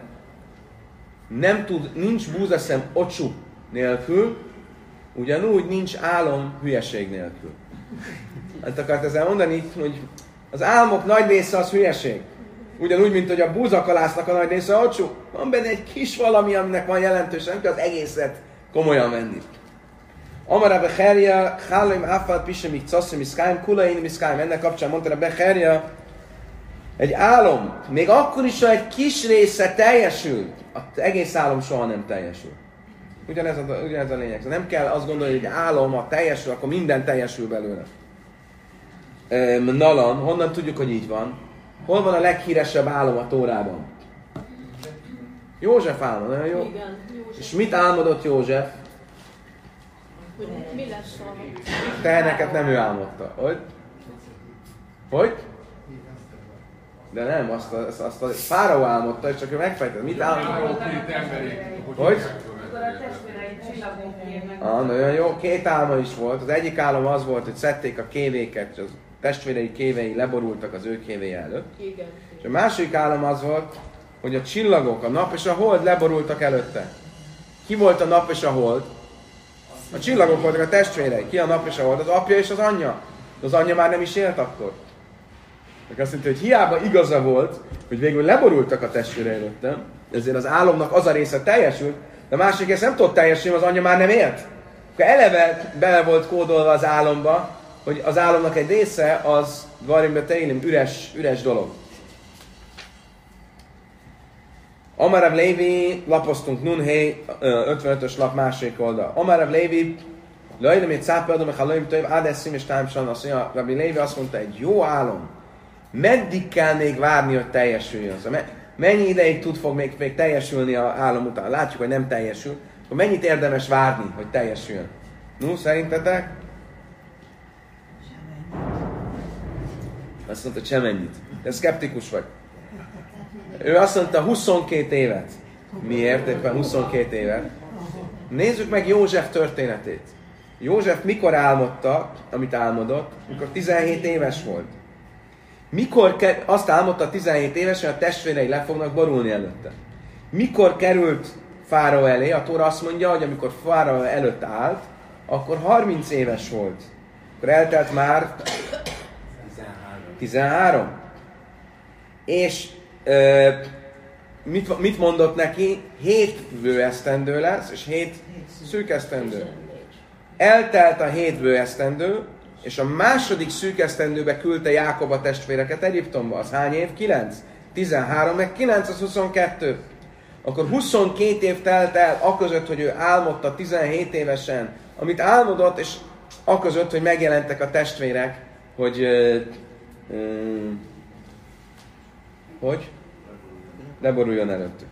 Speaker 1: nincs búzaszem ocsú nélkül, ugyanúgy nincs álom hülyeség nélkül. Azt akart ezzel mondani, hogy az álmok nagy része az hülyeség. Ugyanúgy, mint hogy a búzakalásznak a nagy része ocsú. Van benne egy kis valami, aminek van jelentős, nem kell az egészet komolyan venni. Amara Becherja, Chálim Áfal Pisemik Caszim Iszkáim, Kulain Iszkáim. Ennek kapcsán mondta a Becherja, egy álom, még akkor is, ha egy kis része teljesül, az egész álom soha nem teljesül. Ugyanez a lényeg. Nem kell azt gondolni, hogy egy álom, ha teljesül, akkor minden teljesül belőle. Nalan, honnan tudjuk, hogy így van? Hol van a leghíresebb álom a Tórában? József álma, nagyon jó.
Speaker 5: Igen, József.
Speaker 1: És mit álmodott József?
Speaker 5: Hogy mi lesz a...
Speaker 1: Teheneket nem ő álmodta. Hogy? Hogy? De nem, azt a fáraó álmodta, és csak ő megfejtett. Mit álmodott? Hogy?
Speaker 2: Akkor a testvérei csillagok kérnek.
Speaker 1: Nagyon jó. Két álma is volt. Az egyik álom az volt, hogy szedték a kévéket, és az testvérei kévei leborultak az ő kévéje előtt.
Speaker 5: Igen.
Speaker 1: És a másik álom az volt, hogy a csillagok, a nap és a hold leborultak előtte. Ki volt a nap és a hold? A csillagok voltak a testvérei. Ki a nap és a hold? Az apja és az anyja. De az anyja már nem is élt akkor. Meg azt mondta, hogy hiába igaza volt, hogy végül leborultak a testvérei előttem, ezért az álomnak az a része teljesült, de a másik része nem tudott teljesülni, az anyja már nem élt. Akkor eleve bele volt kódolva az álomba, hogy az álomnak egy része az dvarim teilim, üres dolog. Amarav Lévi, lapoztunk Nunhé, 55-ös lap másik oldal. Amarav Lévi, lajlom egy cápeldom, és hallom, hogy ádeszim és támsan, azt mondja, Rabbi Lévi azt mondta, egy jó álom, meddig kell még várni, hogy teljesüljön? Szóval mennyi ideig fog még teljesülni az álom után? Látjuk, hogy nem teljesül. Akkor mennyit érdemes várni, hogy teljesüljön? No, szerintetek? Azt mondta, semennyit. De szkeptikus vagy. Ő azt mondta 22 évet. Miért éppen 22 évet? Nézzük meg József történetét. József mikor álmodta, amit álmodott? Mikor 17 éves volt. Mikor azt álmodta 17 évesen, a testvérei le fognak borulni előtte. Mikor került fáraó elé? A Tóra azt mondja, hogy amikor fáraó előtt állt, akkor 30 éves volt. Akkor eltelt már 13. És mit mondott neki? 7 bőesztendő lesz, és 7 szűkesztendő. Eltelt a 7 bőesztendő, és a második szűkesztendőbe küldte Jákob a testvéreket Egyiptomba. Az hány év? 9. 13, meg 9, az 22. Akkor 22 év telt el aközött, hogy ő álmodta 17 évesen, amit álmodott, és aközött, hogy megjelentek a testvérek, hogy leboruljon előttük.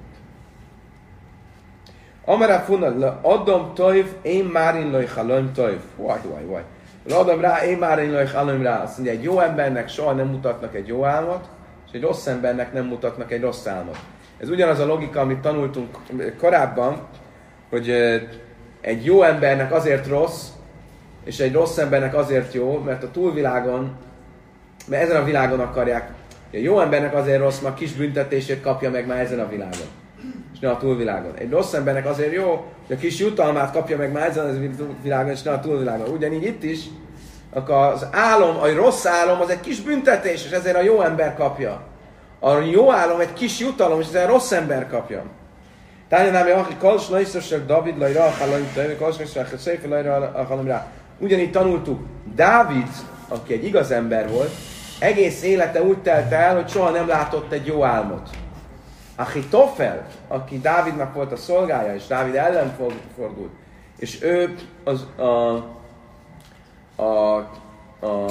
Speaker 1: Amara funad, adom toiv, én márin loj halom toiv. Vaj. Adom rá, én márin loj halom rá. Azt mondja, egy jó embernek soha nem mutatnak egy jó álmot, és egy rossz embernek nem mutatnak egy rossz álmot. Ez ugyanaz a logika, amit tanultunk korábban, hogy egy jó embernek azért rossz, és egy rossz embernek azért jó, mert a túlvilágon, mert ezen a világon akarják. A jó embernek azért rossz, mert a kis büntetését kapja meg már ezen a világon, és ne a túlvilágon. Egy rossz embernek azért jó, hogy a kis jutalmát kapja meg már ezen a világon, és ne a túlvilágon. Ugyanígy itt is, akkor az álom, a rossz álom az egy kis büntetés, és ezért a jó ember kapja. A jó álom egy kis jutalom, és ezért a rossz ember kapja. Tányanám, aki Kalsz Naisosság David lajra, Kalsz Naisosság Széfe lajra, ugyanígy tanultuk, Dávid, aki egy igaz ember volt, egész élete úgy telt el, hogy soha nem látott egy jó álmot. Ahitofel, aki Dávidnak volt a szolgája, és Dávid ellen fordult, és ő az a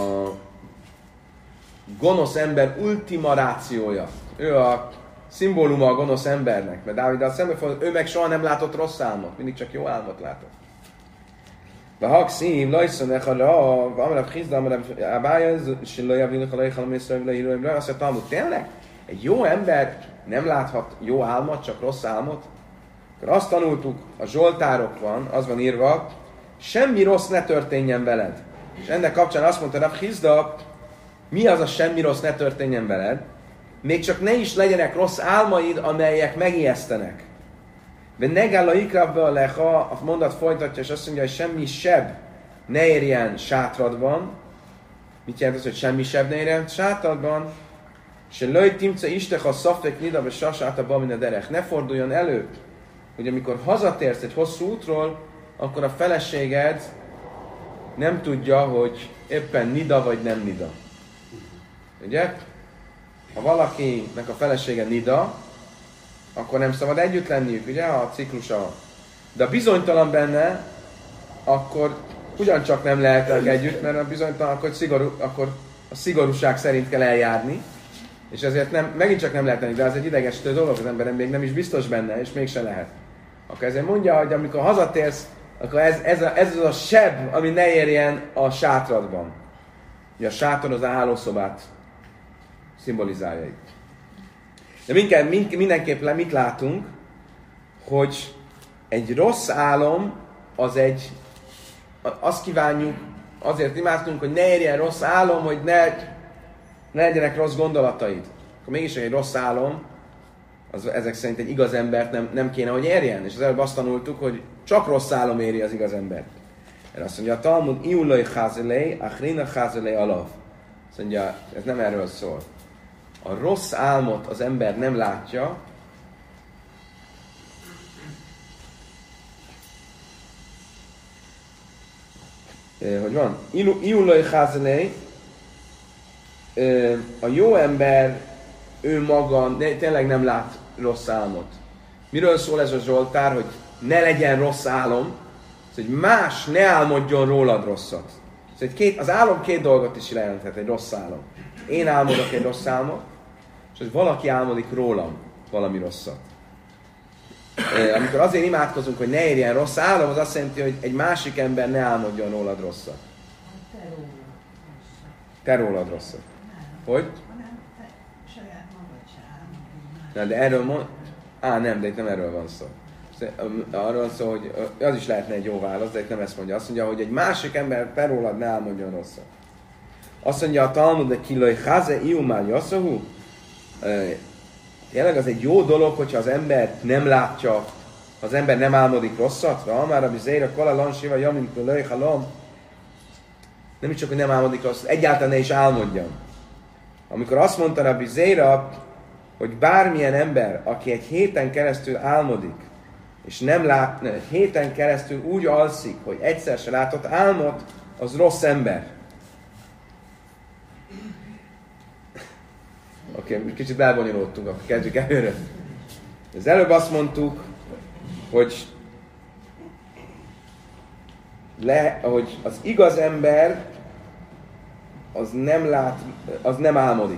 Speaker 1: gonosz ember ultima rációja. Ő a szimbóluma a gonosz embernek, mert Dáviddal szembefordult, ő meg soha nem látott rossz álmot, mindig csak jó álmot látott. Hakszím, lajszon echara, amarabb hizda, amarabb abája, és lajavlinak a lajhalom észre, lajhíróimra, azt mondta, hogy tényleg egy jó ember nem láthat jó álmot, csak rossz álmot? Akkor azt tanultuk, a Zsoltárokban, az van írva, semmi rossz ne történjen veled. És ennek kapcsán azt mondta Rav Hizda, mi az a semmi rossz ne történjen veled? Még csak ne is legyenek rossz álmaid, amelyek megijesztenek. De negál a ikrabbe a leha, a mondat folytatja, és azt mondja, hogy semmi seb ne érjen sátradban. Mit jelent az, hogy semmi seb ne érjen sátradban? Se löjt timce istech a szafek nida, vagy sasát a bamina derech. Ne forduljon elő, hogy amikor hazatérsz egy hosszú útról, akkor a feleséged nem tudja, hogy éppen nida vagy nem nida. Ugye? Ha valakinek a felesége nida, akkor nem szabad együtt lenniük, ugye, a ciklusa. De a bizonytalan benne, akkor ugyancsak nem lehetnek együtt, mert a bizonytalan, akkor a szigorúság szerint kell eljárni, és ezért megint csak nem lehet lenni, de ez egy idegesítő dolog, az ember még nem is biztos benne, és mégse lehet. Akkor ezért mondja, hogy amikor hazatérsz, akkor ez az a seb, ami ne érjen a sátradban. Ugye a sátor az a hálószobát szimbolizálja itt. De mindenképpen mit látunk, hogy egy rossz álom, azt kívánjuk, azért imádtunk, hogy ne érjen rossz álom, hogy ne legyenek rossz gondolataid. Akkor mégis egy rossz álom, az ezek szerint egy igaz embert nem kéne, hogy érjen. És az előbb azt tanultuk, hogy csak rossz álom éri az igaz embert. Erre azt mondja, a Talmud, iulai cházelei, achrina cházelei alav. Azt mondja, ez nem erről szól. A rossz álmot az ember nem látja, hogy van? Iulai cházelei, a jó ember, ő maga tényleg nem lát rossz álmot. Miről szól ez a Zsoltár, hogy ne legyen rossz álom, hogy más ne álmodjon rólad rosszat. Az álom két dolgot is jelenthet, egy rossz álom. Én álmodok egy rossz álmot, és hogy valaki álmodik rólam valami rosszat. Amikor azért imádkozunk, hogy ne érjen rossz álom, az azt jelenti, hogy egy másik ember ne álmodjon rólad rosszat. Te rólad rosszat. Hogy?
Speaker 4: Saját magad se álmodni.
Speaker 1: Na, de erről mond... nem, de itt nem erről van szó. Arról szó, hogy az is lehetne egy jó válasz, de itt nem ezt mondja. Azt mondja, hogy egy másik ember te rólad ne álmodjon rosszat. Azt mondja a Talmud, de kiloj haze iumál jaszahu. Tényleg az egy jó dolog, hogyha az ember nem látja, az ember nem álmodik rosszat. Már a bizéra kola lansiva jamin löj halom. Nem is csak, hogy nem álmodik rosszat, egyáltalán ne is álmodjon. Amikor azt mondta Rabbi Zéra, hogy bármilyen ember, aki egy héten keresztül álmodik, és nem lát, egy héten keresztül úgy alszik, hogy egyszer se látott álmot, az rossz ember. Oké, kicsit elbonyolódtunk, akkor kezdjük előre. Az előbb azt mondtuk, hogy az igaz ember az nem lát, az nem álmodik.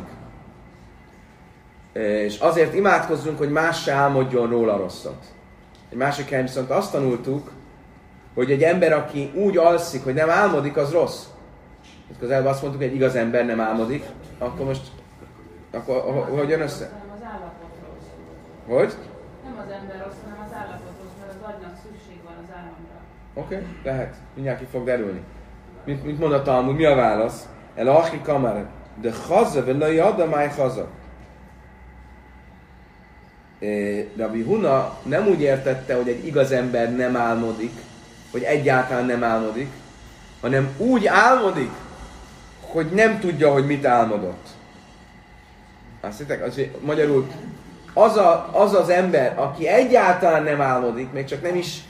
Speaker 1: És azért imádkozzunk, hogy más se álmodjon róla rosszat. Egy másik helyen viszont azt tanultuk, hogy egy ember, aki úgy alszik, hogy nem álmodik, az rossz. Az előbb azt mondtuk, hogy egy igaz ember nem álmodik, akkor most hogy jön össze?
Speaker 2: Nem az állapot rossz.
Speaker 1: Hogy?
Speaker 2: Nem az ember rossz, hanem az állapot rossz, mert az agynak szükség van az államra.
Speaker 1: Oké, lehet. Mindjárt ki fog derülni. Mit mond a Talmud? Mi a válasz? El achi kamar. De chaza, vele jada máj chaza. Rabbi Huna nem úgy értette, hogy egy igaz ember nem álmodik, hogy egyáltalán nem álmodik, hanem úgy álmodik, hogy nem tudja, hogy mit álmodott. Azt hittek, magyarul az az ember, aki egyáltalán nem álmodik, még csak nem is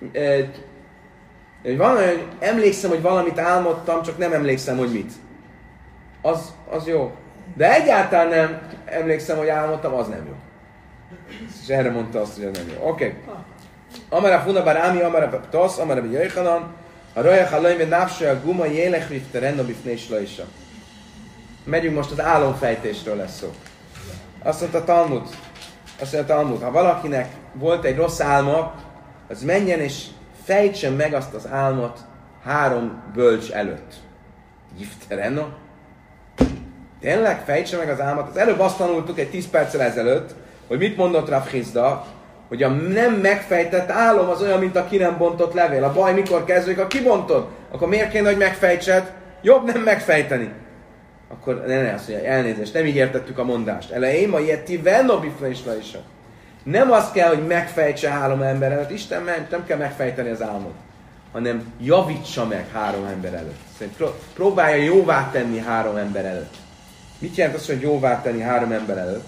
Speaker 1: van olyan, hogy emlékszem, hogy valamit álmodtam, csak nem emlékszem, hogy mit. Az jó. De egyáltalán nem emlékszem, hogy álmodtam, az nem jó. És erre mondta azt, hogy ez nem jó. Oké. Amara funa barámi, amara tasz, amara bijöjjhanan, a rajach halajme nafsa a guma jélech rifte renna bifnés lajsa. Megyünk most az álomfejtésről lesz szó. Azt mondta Talmud, ha valakinek volt egy rossz álma, az menjen és fejtsen meg azt az álmot 3 bölcs előtt. Giftereno? Tényleg fejtsen meg az álmot? Az előbb azt tanultuk egy 10 perccel ezelőtt, hogy mit mondott Rav Hizda, hogy a nem megfejtett álom az olyan, mint a ki nem bontott levél. A baj mikor kezdődik, ha kibontod, akkor miért kéne, hogy megfejtsed? Jobb nem megfejteni. Akkor azt mondja, elnézést, nem így értettük a mondást. Elején ma ilyet venobiflésla is. Nem azt kell, hogy megfejtse 3 ember előtt. Isten nem kell megfejteni az álmot, hanem javítsa meg 3 ember előtt. Szóval próbálja jóvá tenni 3 ember előtt. Mit jelent az, hogy jóvá tenni 3 ember előtt?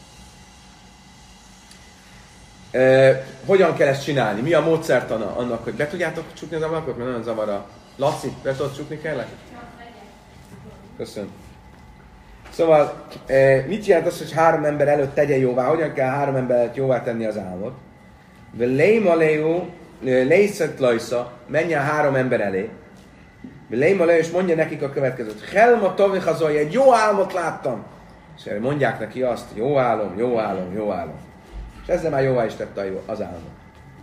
Speaker 1: Hogyan kell ezt csinálni? Mi a módszertana annak, hogy be tudjátok csukni az ablakot? Mert nagyon zavar a... Laci, be tudod csukni kellett? Köszönöm. Szóval, mit jelent az, hogy 3 ember előtt tegye jóvá? Hogyan kell 3 ember előtt jóvá tenni az álmot? Lészet lajsza, menjen 3 ember elé. És mondja nekik a következőt. Helma tovich azolja, egy jó álmot láttam. És mondják neki azt, jó álom, jó álom, jó álom. És ezzel már jóvá is tette az álmot.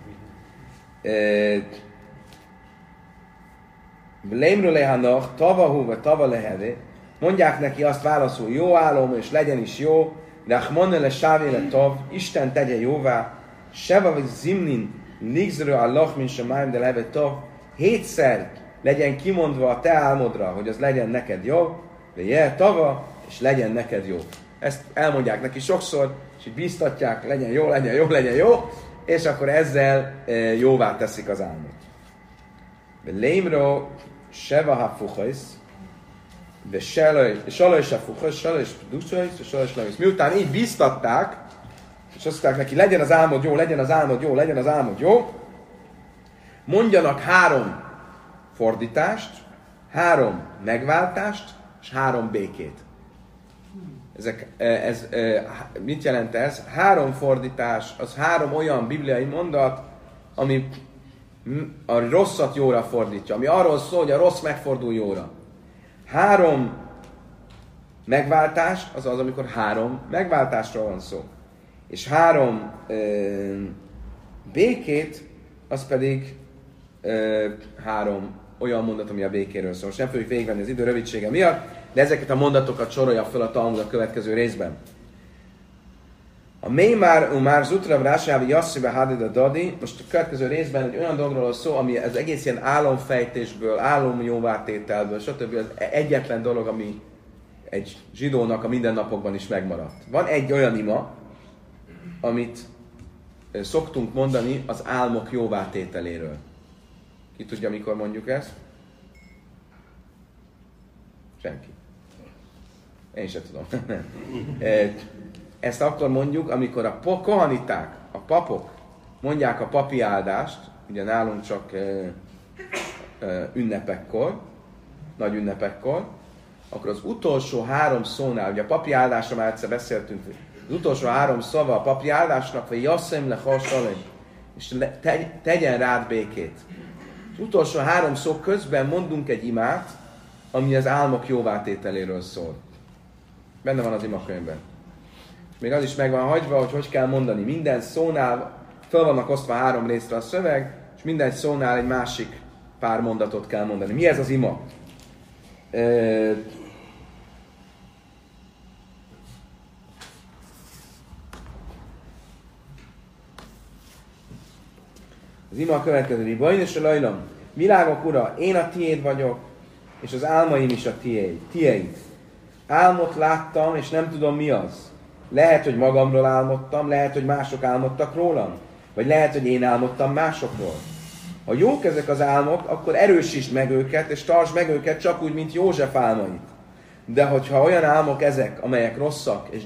Speaker 1: Lémről lehanach, tavahú vagy tava lehevé. Mondják neki azt válaszul, jó álom, és legyen is jó. Rachmone le sávé tav, Isten tegye jóvá. Seva vagy zimnin, ligzről Allah, mint semáim, de leve tav. 7-szer legyen kimondva a te álmodra, hogy az legyen neked jó. De je tava, és legyen neked jó. Ezt elmondják neki sokszor, és így bíztatják, legyen jó, legyen jó, legyen jó. És akkor ezzel jóvá teszik az álmot. Lémről seva hafuchajsz, de salajs hafuchajsz, salajs ducsajsz, és salajs lavisz. Miután így bíztatták, és azt mondták neki, legyen az álmod jó, legyen az álmod jó, legyen az álmod jó, mondjanak 3 fordítást, 3 megváltást, és 3 békét. Mit jelent ez? 3 fordítás, az 3 olyan bibliai mondat, ami a rosszat jóra fordítja, ami arról szól, hogy a rossz megfordul jóra. 3 megváltás, az az, amikor 3 megváltásról van szó. És 3 békét, az pedig 3 olyan mondat, ami a békéről szól. Most nem fogjuk végigvenni az idő rövidsége miatt, de ezeket a mondatokat sorolja fel a Talmud a következő részben. A Meimár Zutra Vrásávi Yasszibe Hadida Dadi, most a következő részben egy olyan dologról szó, ami az egész ilyen álomfejtésből, álomjóvátételből, stb. Az egyetlen dolog, ami egy zsidónak a mindennapokban is megmaradt. Van egy olyan ima, amit szoktunk mondani az álmok jóvátételéről. Ki tudja, mikor mondjuk ezt? Senki. Én sem tudom. Ezt akkor mondjuk, amikor a kohaniták, a papok mondják a papi áldást, ugye nálunk csak ünnepekkor, nagy ünnepekkor, akkor az utolsó 3 szónál, ugye a papi áldásra már egyszer beszéltünk, az utolsó 3 szava a papi áldásnak, vagy jasszem le hasalem, és tegyen rád békét. Az utolsó 3 szó közben mondunk egy imát, ami az álmok jóvátételéről szól. Benne van az imakönyvben. Még az is meg van hagyva, hogy kell mondani. Minden szónál fel vannak osztva 3 részre a szöveg, és minden szónál egy másik pár mondatot kell mondani. Mi ez az ima? Az Az ima a következő. Bajn és a lajlam. Világok ura, én a tiéd vagyok, és az álmaim is a tiéd. Álmot láttam, és nem tudom mi az. Lehet, hogy magamról álmodtam, lehet, hogy mások álmodtak rólam, vagy lehet, hogy én álmodtam másokról. Ha jók ezek az álmok, akkor erősítsd meg őket, és tartsd meg őket csak úgy, mint József álmait. De hogyha olyan álmok ezek, amelyek rosszak, és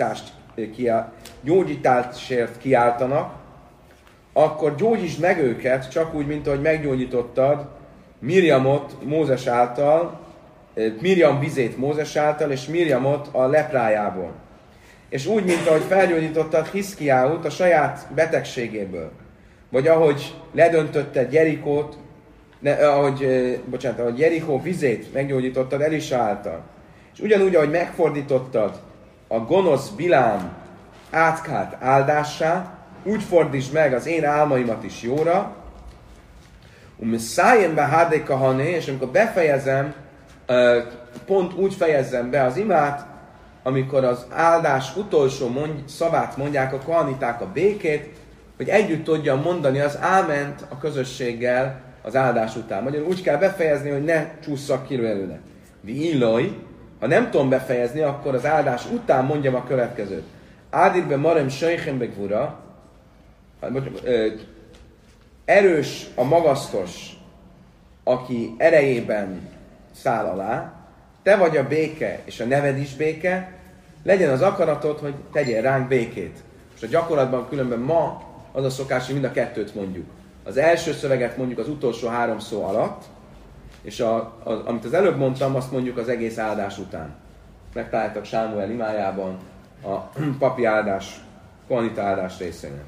Speaker 1: gyógyításért kiáltanak, akkor gyógyítsd meg őket, csak úgy, mint ahogy meggyógyítottad Mirjamot Mózes által, Mirjam vizét Mózes által, és Mirjamot a leprájából. És úgy, mint ahogy felgyógyítottad Hiszkiáut a saját betegségéből. Vagy ahogy ledöntötted Jerikót, ahogy Jerikó vizét meggyógyítottad Elisa által. És ugyanúgy, ahogy megfordítottad a gonosz Bilám átkát áldássá, úgy fordítsd meg az én álmaimat is jóra, és amikor befejezem, pont úgy fejezzem be az imát, amikor az áldás utolsó szavát mondják a kohaniták a békét, hogy együtt tudjam mondani az áment a közösséggel az áldás után. Magyarul úgy kell befejezni, hogy ne csússzak ki belőle. Vi illaj, ha nem tudom befejezni, akkor az áldás után mondjam a következőt. Ádirbe marem sejchen begvura, erős a magasztos, aki erejében száll alá, te vagy a béke, és a neved is béke, legyen az akaratod, hogy tegyél ránk békét. Most a gyakorlatban különben ma az a szokás, hogy mind a kettőt mondjuk. Az első szöveget mondjuk az utolsó 3 szó alatt, és amit az előbb mondtam, azt mondjuk az egész áldás után. Megtaláltak Sámuel imájában a papi áldás, kohanita áldás részénél.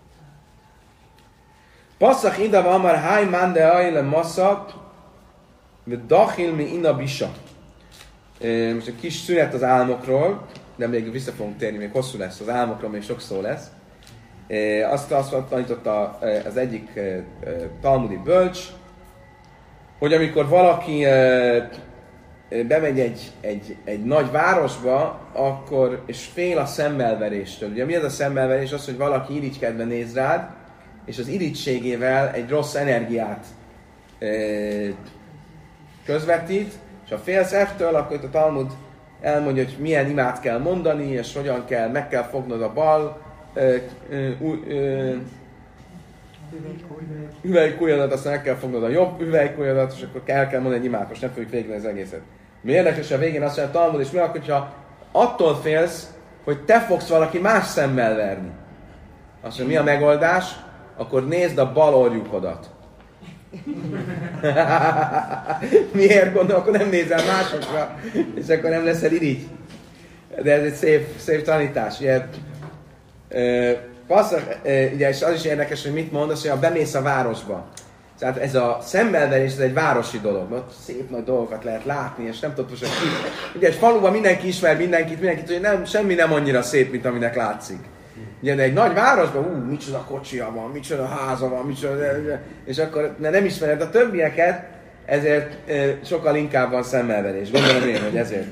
Speaker 1: Passzak idava amar háj mande ajle masszak, vagy dachil mi inabisa. Most egy kis szünet az álmokról, de még vissza fogunk térni, még hosszú lesz az álmokról, még sok szó lesz. Azt tanította az egyik talmudi bölcs, hogy amikor valaki bemegy egy nagy városba, akkor, és fél a szemmelveréstől. Ugye mi az a szemmelverés? Az, hogy valaki irigykedve néz rád, és az irigységével egy rossz energiát közvetít, és ha félsz ettől, akkor itt a Talmud elmondja, hogy milyen imát kell mondani, és hogyan kell, meg kell fognod a bal üvelykujjadat, aztán meg kell fognod a jobb üvelykujjadat, és akkor el kell mondani egy imát, most nem fogjuk végigni az egészet. Mi érdekes, a végén azt mondja a Talmud, és mi akkor, hogyha attól félsz, hogy te fogsz valaki más szemmel verni. Azt mondja, mi a megoldás? Akkor nézd a bal orjukodat. Miért gondolom, akkor nem nézel másokra, és akkor nem leszel irigy. De ez egy szép tanítás. Ugye, ugye, és az is érdekes, hogy mit mond, az, hogy bemész a városba. Tehát ez a szemmelverés, ez egy városi dolog. Ott szép nagy dolgokat lehet látni, és nem tudod, hogy ki. Ugye egy faluban mindenki ismer mindenkit, hogy nem, semmi nem annyira szép, mint aminek látszik. Ugye, de egy nagy városban, micsoda kocsia van, micsoda háza van, és akkor nem ismered a többieket, ezért sokkal inkább van szemmelverés. Gondolom én, hogy ezért.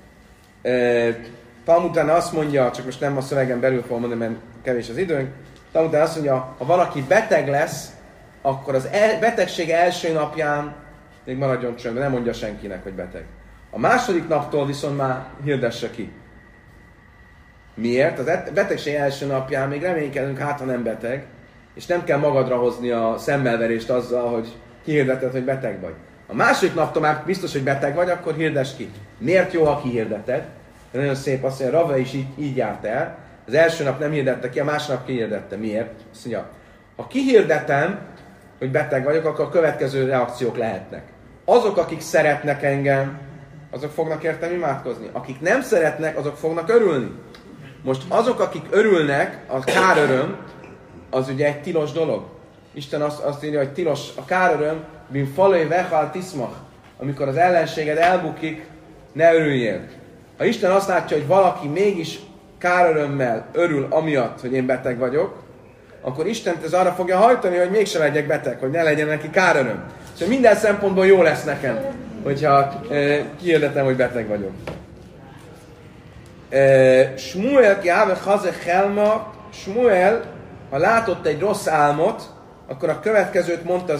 Speaker 1: Talmud utána azt mondja, csak most nem a szövegen belül fogom mondani, mert kevés az időnk, Talmud utána azt mondja, ha valaki beteg lesz, akkor az betegsége első napján még maradjon csöndben, nem mondja senkinek, hogy beteg. A második naptól viszont már hirdesse ki. Miért? Az betegség első napján még reménykedünk, hát ha nem beteg, és nem kell magadra hozni a szemmelverést azzal, hogy kihirdeted, hogy beteg vagy. A második naptól már biztos, hogy beteg vagy, akkor hirdess ki. Miért jó, ha kihirdeted? De nagyon szép, azt mondja, Rava is így járt el. Az első nap nem hirdette ki, a másnap kihirdette. Miért? Azt mondja, ha kihirdetem, hogy beteg vagyok, akkor a következő reakciók lehetnek. Azok, akik szeretnek engem, azok fognak értem imádkozni. Akik nem szeretnek, azok fognak örülni. Most azok, akik örülnek, a káröröm, az ugye egy tilos dolog. Isten azt írja, hogy tilos a káröröm, bin falai vechal tiszmach. Amikor az ellenséged elbukik, ne örüljél. Ha Isten azt látja, hogy valaki mégis kárörömmel örül amiatt, hogy én beteg vagyok, akkor Istent ez arra fogja hajtani, hogy mégsem legyek beteg, hogy ne legyen neki káröröm. Szóval minden szempontból jó lesz nekem, hogyha kihirdetem, hogy beteg vagyok. Smuel ki áve haze helma, Smuel, ha látott egy rossz álmot, akkor a következőt mondta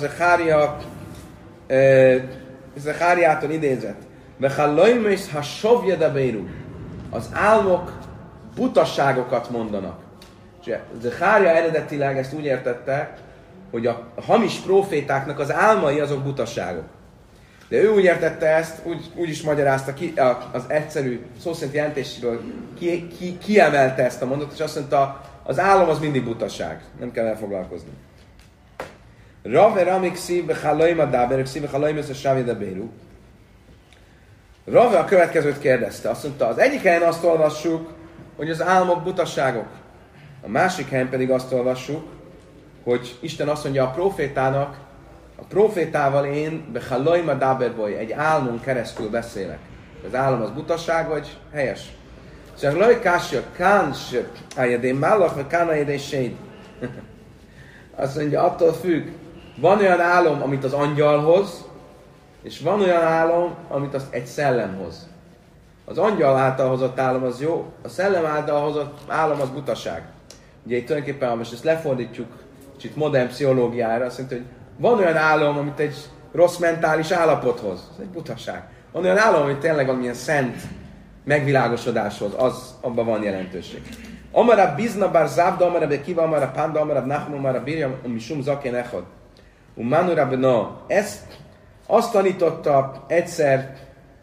Speaker 1: Zecharia-tól idézett. Vechallajmész ha sovjedabéru. Az álmok butasságokat mondanak. Zecharia eredetileg ezt úgy értette, hogy a hamis prófétáknak az álmai azok butasságok. De ő úgy értette ezt, úgy is magyarázta ki, az egyszerű szó szerint jelentésről kiemelte ezt a mondatot, és azt mondta, az álom az mindig butaság. Nem kell elfoglalkozni. Rave ramik szívbe halaima dáberek szívbe halaima összesávjede béru. Rave a következőt kérdezte. Azt mondta, az egyik helyen azt olvassuk, hogy az álmok butaságok. A másik helyen pedig azt olvassuk, hogy Isten azt mondja a profétának, a profétával én behalaima dáberboly, egy álmon keresztül beszélek. Az álom az butaság, vagy helyes? Szóval lajkásja, kán se ájedén málak, vagy kán ájedén séd. Azt mondja, attól függ, van olyan álom, amit az angyal hoz, és van olyan álom, amit az egy szellem hoz. Az angyal által hozott álom az jó, a szellem által hozott álom az butaság. Ugye itt tulajdonképpen, ha most ezt lefordítjuk kicsit modern pszichológiára, azt mondja, hogy van olyan álom, amit egy rossz mentális állapot hoz. Ez egy butaság. Van olyan álom, amit tényleg valamilyen szent megvilágosodáshoz, az abban van jelentőség. Amara bizna bar zábda, amara bekiva, amara panda, amara nachum, amara birjam, misum zakén echad. Manura bena. Ezt azt tanította egyszer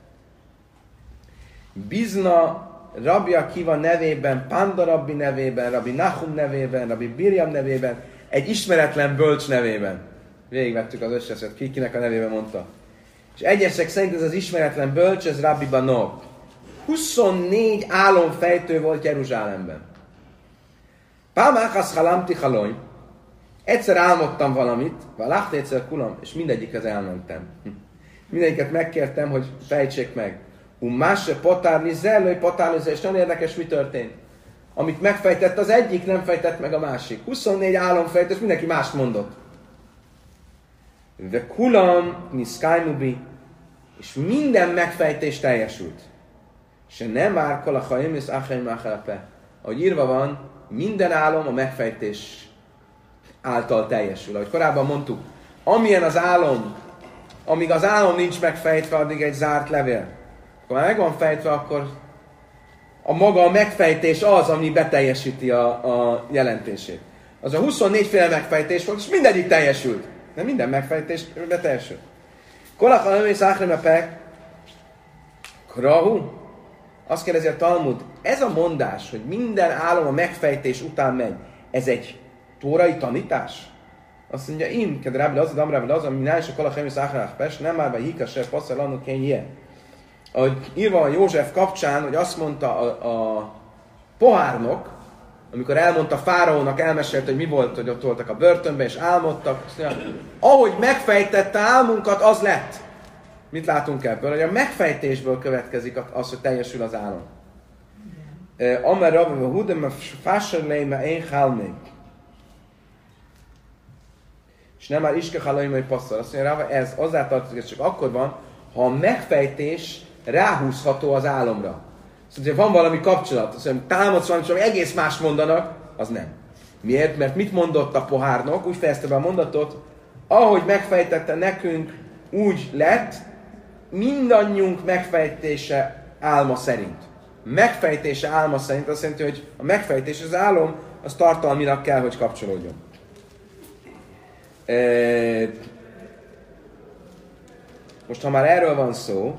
Speaker 1: Bizna Rabbi Akiva nevében, Panda Rabbi nevében, Rabbi Nachum nevében, Rabbi Birjam nevében, egy ismeretlen bölcs nevében. Végigvettük az összeset, kinek a nevében mondta. És egyesek szerint ez az ismeretlen bölcs, ez Rabbi Bano. 24 álomfejtő volt Jeruzsálemben. Pámákasz halamti halony. Egyszer álmodtam valamit, valahti egyszer kulam, és mindegyikhez elmentem. Mindegyiket megkértem, hogy fejtsék meg. Másse potárni, zellőj potárni, és nagyon érdekes, mi történt. Amit megfejtett az egyik, nem fejtett meg a másik. 24 álomfejtő, és mindenki mást mondott. De kulam, niszkájmubi, és minden megfejtés teljesült. Se nem árkol a haim, és achaim acharape. Ahogy írva van, minden álom a megfejtés által teljesül. Ahogy korábban mondtuk, amilyen az álom, amíg az álom nincs megfejtve, addig egy zárt levél. Akkor meg van fejtve, akkor a maga a megfejtés az, ami beteljesíti a jelentését. Az a 24 féle megfejtés volt, és mindegyik teljesült. De minden megfejtés beteljesült. Kolach és Achrimepek, Krahu, azt kérdezi a Talmud, ez a mondás, hogy minden álom a megfejtés után megy, ez egy tórai tanítás? Azt mondja, én, kad Rabbi Lazar, Dam Rabbi Lazar, minál és a Kolach és Achrimepek, nem már be hikasser, passzal annak kényje. Ahogy írva van József kapcsán, hogy azt mondta a pohárnok, amikor elmondta Fáraónak, elmesélte, hogy mi volt, hogy ott voltak a börtönben, és álmodtak. Ahogy megfejtette álmunkat, az lett. Mit látunk ebből? Hogy a megfejtésből következik az, hogy teljesül az álom. Amer rabbi hudem fásserleime én hálmék. És nem már iske hálmék passzol. Azt mondja, ez hozzátartozik, ez csak akkor van, ha a megfejtés ráhúzható az álomra. Szóval, ha van valami kapcsolat, azt mondja, támadsz valamit, ami egész más mondanak, az nem. Miért? Mert mit mondott a pohárnok? Úgy fejezte be a mondatot, ahogy megfejtette nekünk, úgy lett, mindannyiunk megfejtése álma szerint. Megfejtése álma szerint azt jelenti, hogy a megfejtés, az álom, az tartalmilag kell, hogy kapcsolódjon. Most, ha már erről van szó,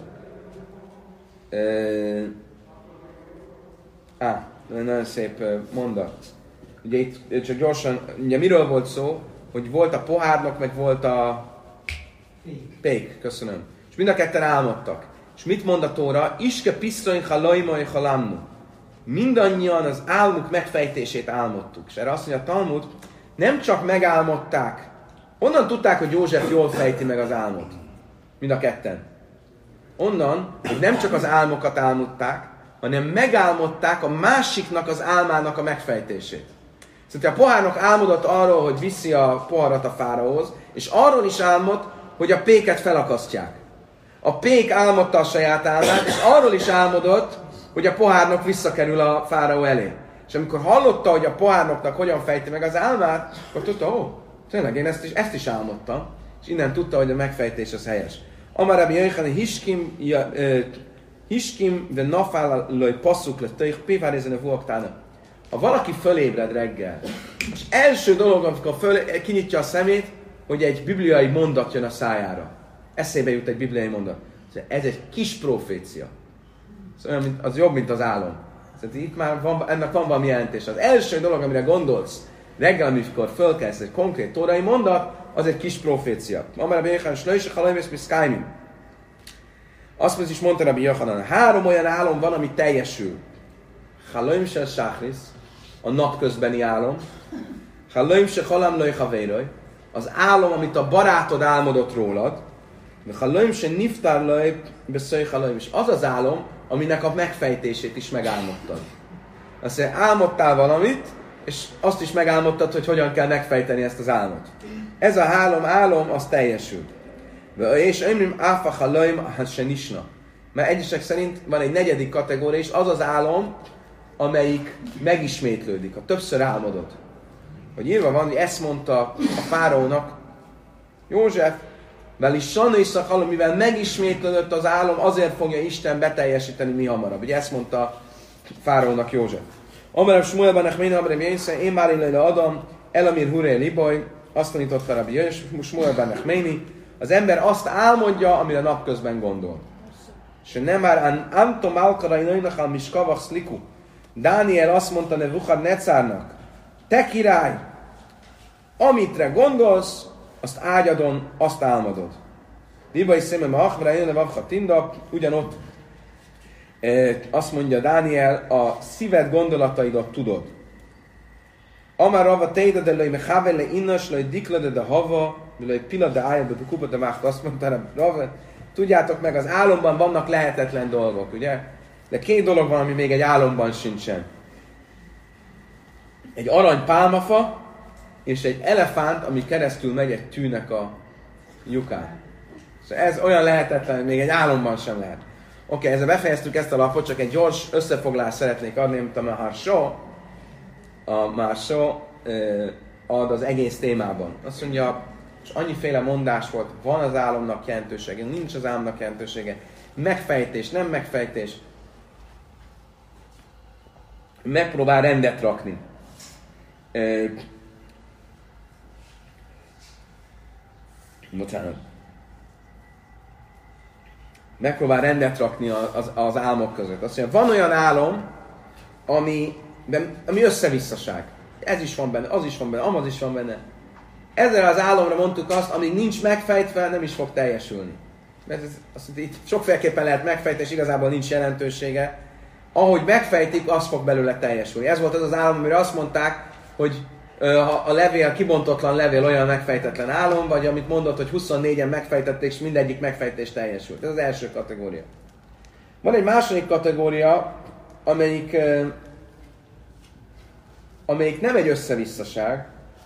Speaker 1: nagyon szép mondat. Ugye itt csak gyorsan, ugye miről volt szó, hogy volt a pohárnok, meg volt a pék, köszönöm. És mind a ketten álmodtak. És mit mond a Tóra? Iske pisztoin halaimai halamnu. Mindannyian az álmuk megfejtését álmodtuk. És erre azt mondja a Talmud, nem csak megálmodták, onnan tudták, hogy József jól fejti meg az álmot. Mind a ketten. Onnan, hogy nem csak az álmokat álmodták, hanem megálmodták a másiknak az álmának a megfejtését. Szóval a pohárnok álmodott arról, hogy viszi a poharat a Fáraóhoz, és arról is álmod, hogy a péket felakasztják. A pék álmodta a saját álmát, és arról is álmodott, hogy a pohárnok visszakerül a Fáraó elé. És amikor hallotta, hogy a pohárnoknak hogyan fejti meg az álmát, akkor tudta, Tényleg, én ezt is álmodtam, és innen tudta, hogy a megfejtés az helyes. Amar Rabbi Yochanan hiskim de nafál loj passzuk le töjj pévárézene vuaktána. Ha valaki fölébred reggel, és első dolog, amikor kinyitja a szemét, hogy egy bibliai mondat jön a szájára. Eszébe jut egy bibliai mondat. Ez egy kis profécia. Az jobb, mint az álom. Itt már ennek van valami jelentés. Az első dolog, amire gondolsz reggel, amikor fölkelsz egy konkrét tórai mondat, az egy kis profécia. Amara Béchan Slöjse Halajmész Miszkájmim. Azt is mondta Rabbi Yochanan, 3 olyan álom van, ami teljesül. Halajm se Sáchris, a napközbeni álom. Halajm se Halam Loj Havéroj, az álom, amit a barátod álmodott rólad. Halajm se Niftár Loj Beszöj Halajm, és az az álom, aminek a megfejtését is megálmodtad. Azt mondja, álmodtál valamit, és azt is megálmodtad, hogy hogyan kell megfejteni ezt az álmot. Ez a 3 álom, az teljesül. És emlém áfa halajm se nisna. Mert egyesek szerint van egy 4. kategória, és az az álom, amelyik megismétlődik, a többször álmodod. Hogy írva van, hogy ezt mondta a fáraónak József, mivel megismétlődött az álom, azért fogja Isten beteljesíteni mi hamarabb. Ugye ezt mondta fáraónak József. Amarab Smuel ben Achmén, Amarab Jénszer, én már illele Adam, Elamir Huré Libaj, azt tanította Rabbi Smuel ben Achméni, az ember azt álmodja, amire napközben gondol. És nem már Antom Alkarai Nőnachal Miskavach Szliku. Dániel azt mondta Nebuchadnezzárnak, te király, amitre gondolsz, azt ágyadon, azt álmodod. Libai szemem achvra jönne vavcha tinda, ugyanott azt mondja Dániel, a szíved gondolataidat tudod. Amár rava teida de lej mechavele innas, lej diklade de hava, lej pilade ájadba de kupa de mácht, azt mondta rava, tudjátok meg, az álomban vannak lehetetlen dolgok, ugye? De 2 dolog van, ami még egy álomban sincsen. Egy arany pálmafa, és egy elefánt, ami keresztül megy egy tűnek a lyukán. Szóval ez olyan lehetetlen, még egy álomban sem lehet. Oké, ezzel befejeztük ezt a lapot, csak egy gyors összefoglalást szeretnék adni, amit a Maharsó ad az egész témában. Azt mondja, és annyiféle mondás volt, van az álomnak jelentősége, nincs az álomnak jelentősége, megfejtés, nem megfejtés. Megpróbál rendet rakni. Bocsánat. Megpróbál rendet rakni az álmok között. Azt mondja, van olyan álom, ami összevisszaság. Ez is van benne, az is van benne, amaz is van benne. Ezzel az álomra mondtuk azt, amíg nincs megfejtve, nem is fog teljesülni. Mert azt mondja, itt sokféleképpen lehet megfejteni, és igazából nincs jelentősége. Ahogy megfejtik, az fog belőle teljesülni. Ez volt az az álom, amire azt mondták, hogy a levél, kibontatlan levél olyan megfejtetlen álom, vagy amit mondott, hogy 24-en megfejtették, és mindegyik megfejtés teljesült. Ez az első kategória. Van egy második kategória, amelyik nem egy összevisszaság,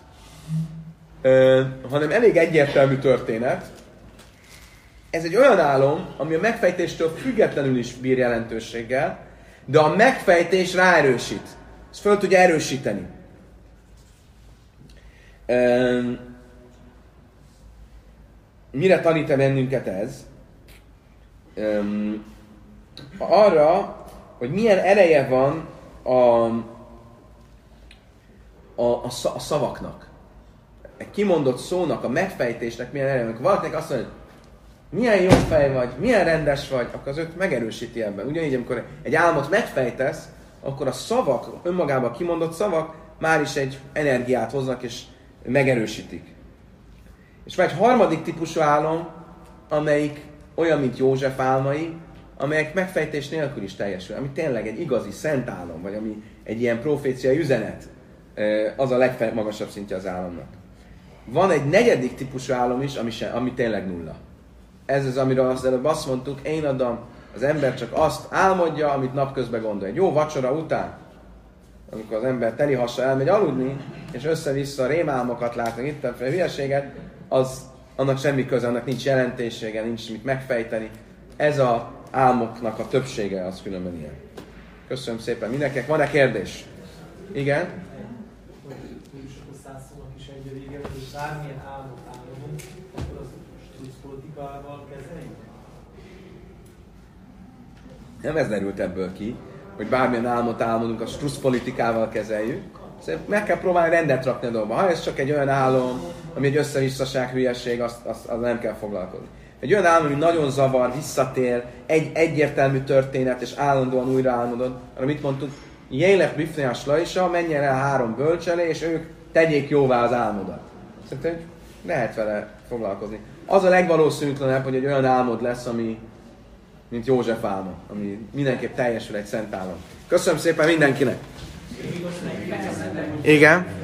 Speaker 1: hanem elég egyértelmű történet. Ez egy olyan álom, ami a megfejtéstől függetlenül is bír jelentőséggel, de a megfejtés ráerősít. Ezt föl tudja erősíteni. Mire tanít bennünket ez? Arra, hogy milyen ereje van a szavaknak. Egy kimondott szónak, a megfejtésnek milyen ereje van. Valakinek azt mondja, hogy milyen jó fej vagy, milyen rendes vagy, akkor az őt megerősíti ebben. Ugyanígy, amikor egy álmot megfejtesz, akkor a szavak, önmagában kimondott szavak már is egy energiát hoznak és megerősítik. És van egy harmadik típusú álom, amelyik olyan, mint József álmai, amelyek megfejtés nélkül is teljesül, ami tényleg egy igazi szent álom, vagy ami egy ilyen proféciai üzenet, az a legmagasabb szintje az álomnak. Van egy negyedik típusú álom is, ami tényleg nulla. Ez az, amiről az előbb azt mondtuk, én Adam, az ember csak azt álmodja, amit napközben gondol. Egy jó vacsora után, amikor az ember teli hassa elmegy aludni, és össze-vissza rémálmokat látni, itt a hülyeséget, annak semmi köze, annak nincs jelentősége, nincs mit megfejteni. Ez az álmoknak a többsége az különben ilyen. Köszönöm szépen mindenkinek. Van-e kérdés? Igen?
Speaker 7: Hogy a 100 szónak is egy vége, hogy bármilyen álmot álmodunk, akkor az struszpolitikával kezeljük?
Speaker 1: Nem ez derült ebből ki, hogy bármilyen álmot álmodunk, a struszpolitikával kezeljük. Szóval meg kell próbálni rendet rakni a dolgba. Ha ez csak egy olyan álom, ami egy összevisszaság, hülyeség, az nem kell foglalkozni. Egy olyan álom, ami nagyon zavar, visszatér, egy egyértelmű történet, és állandóan újra álmodod, arra mit mondtuk? Jélek bifneás laisa, menjen el 3 bölcs elé, és ők tegyék jóvá az álmodat. Szerintem lehet vele foglalkozni. Az a legvalószínűtlenebb, hogy egy olyan álmod lesz, ami mint József álma, ami mindenképp teljesül egy szent álom. Köszönöm szépen mindenkinek! Igen?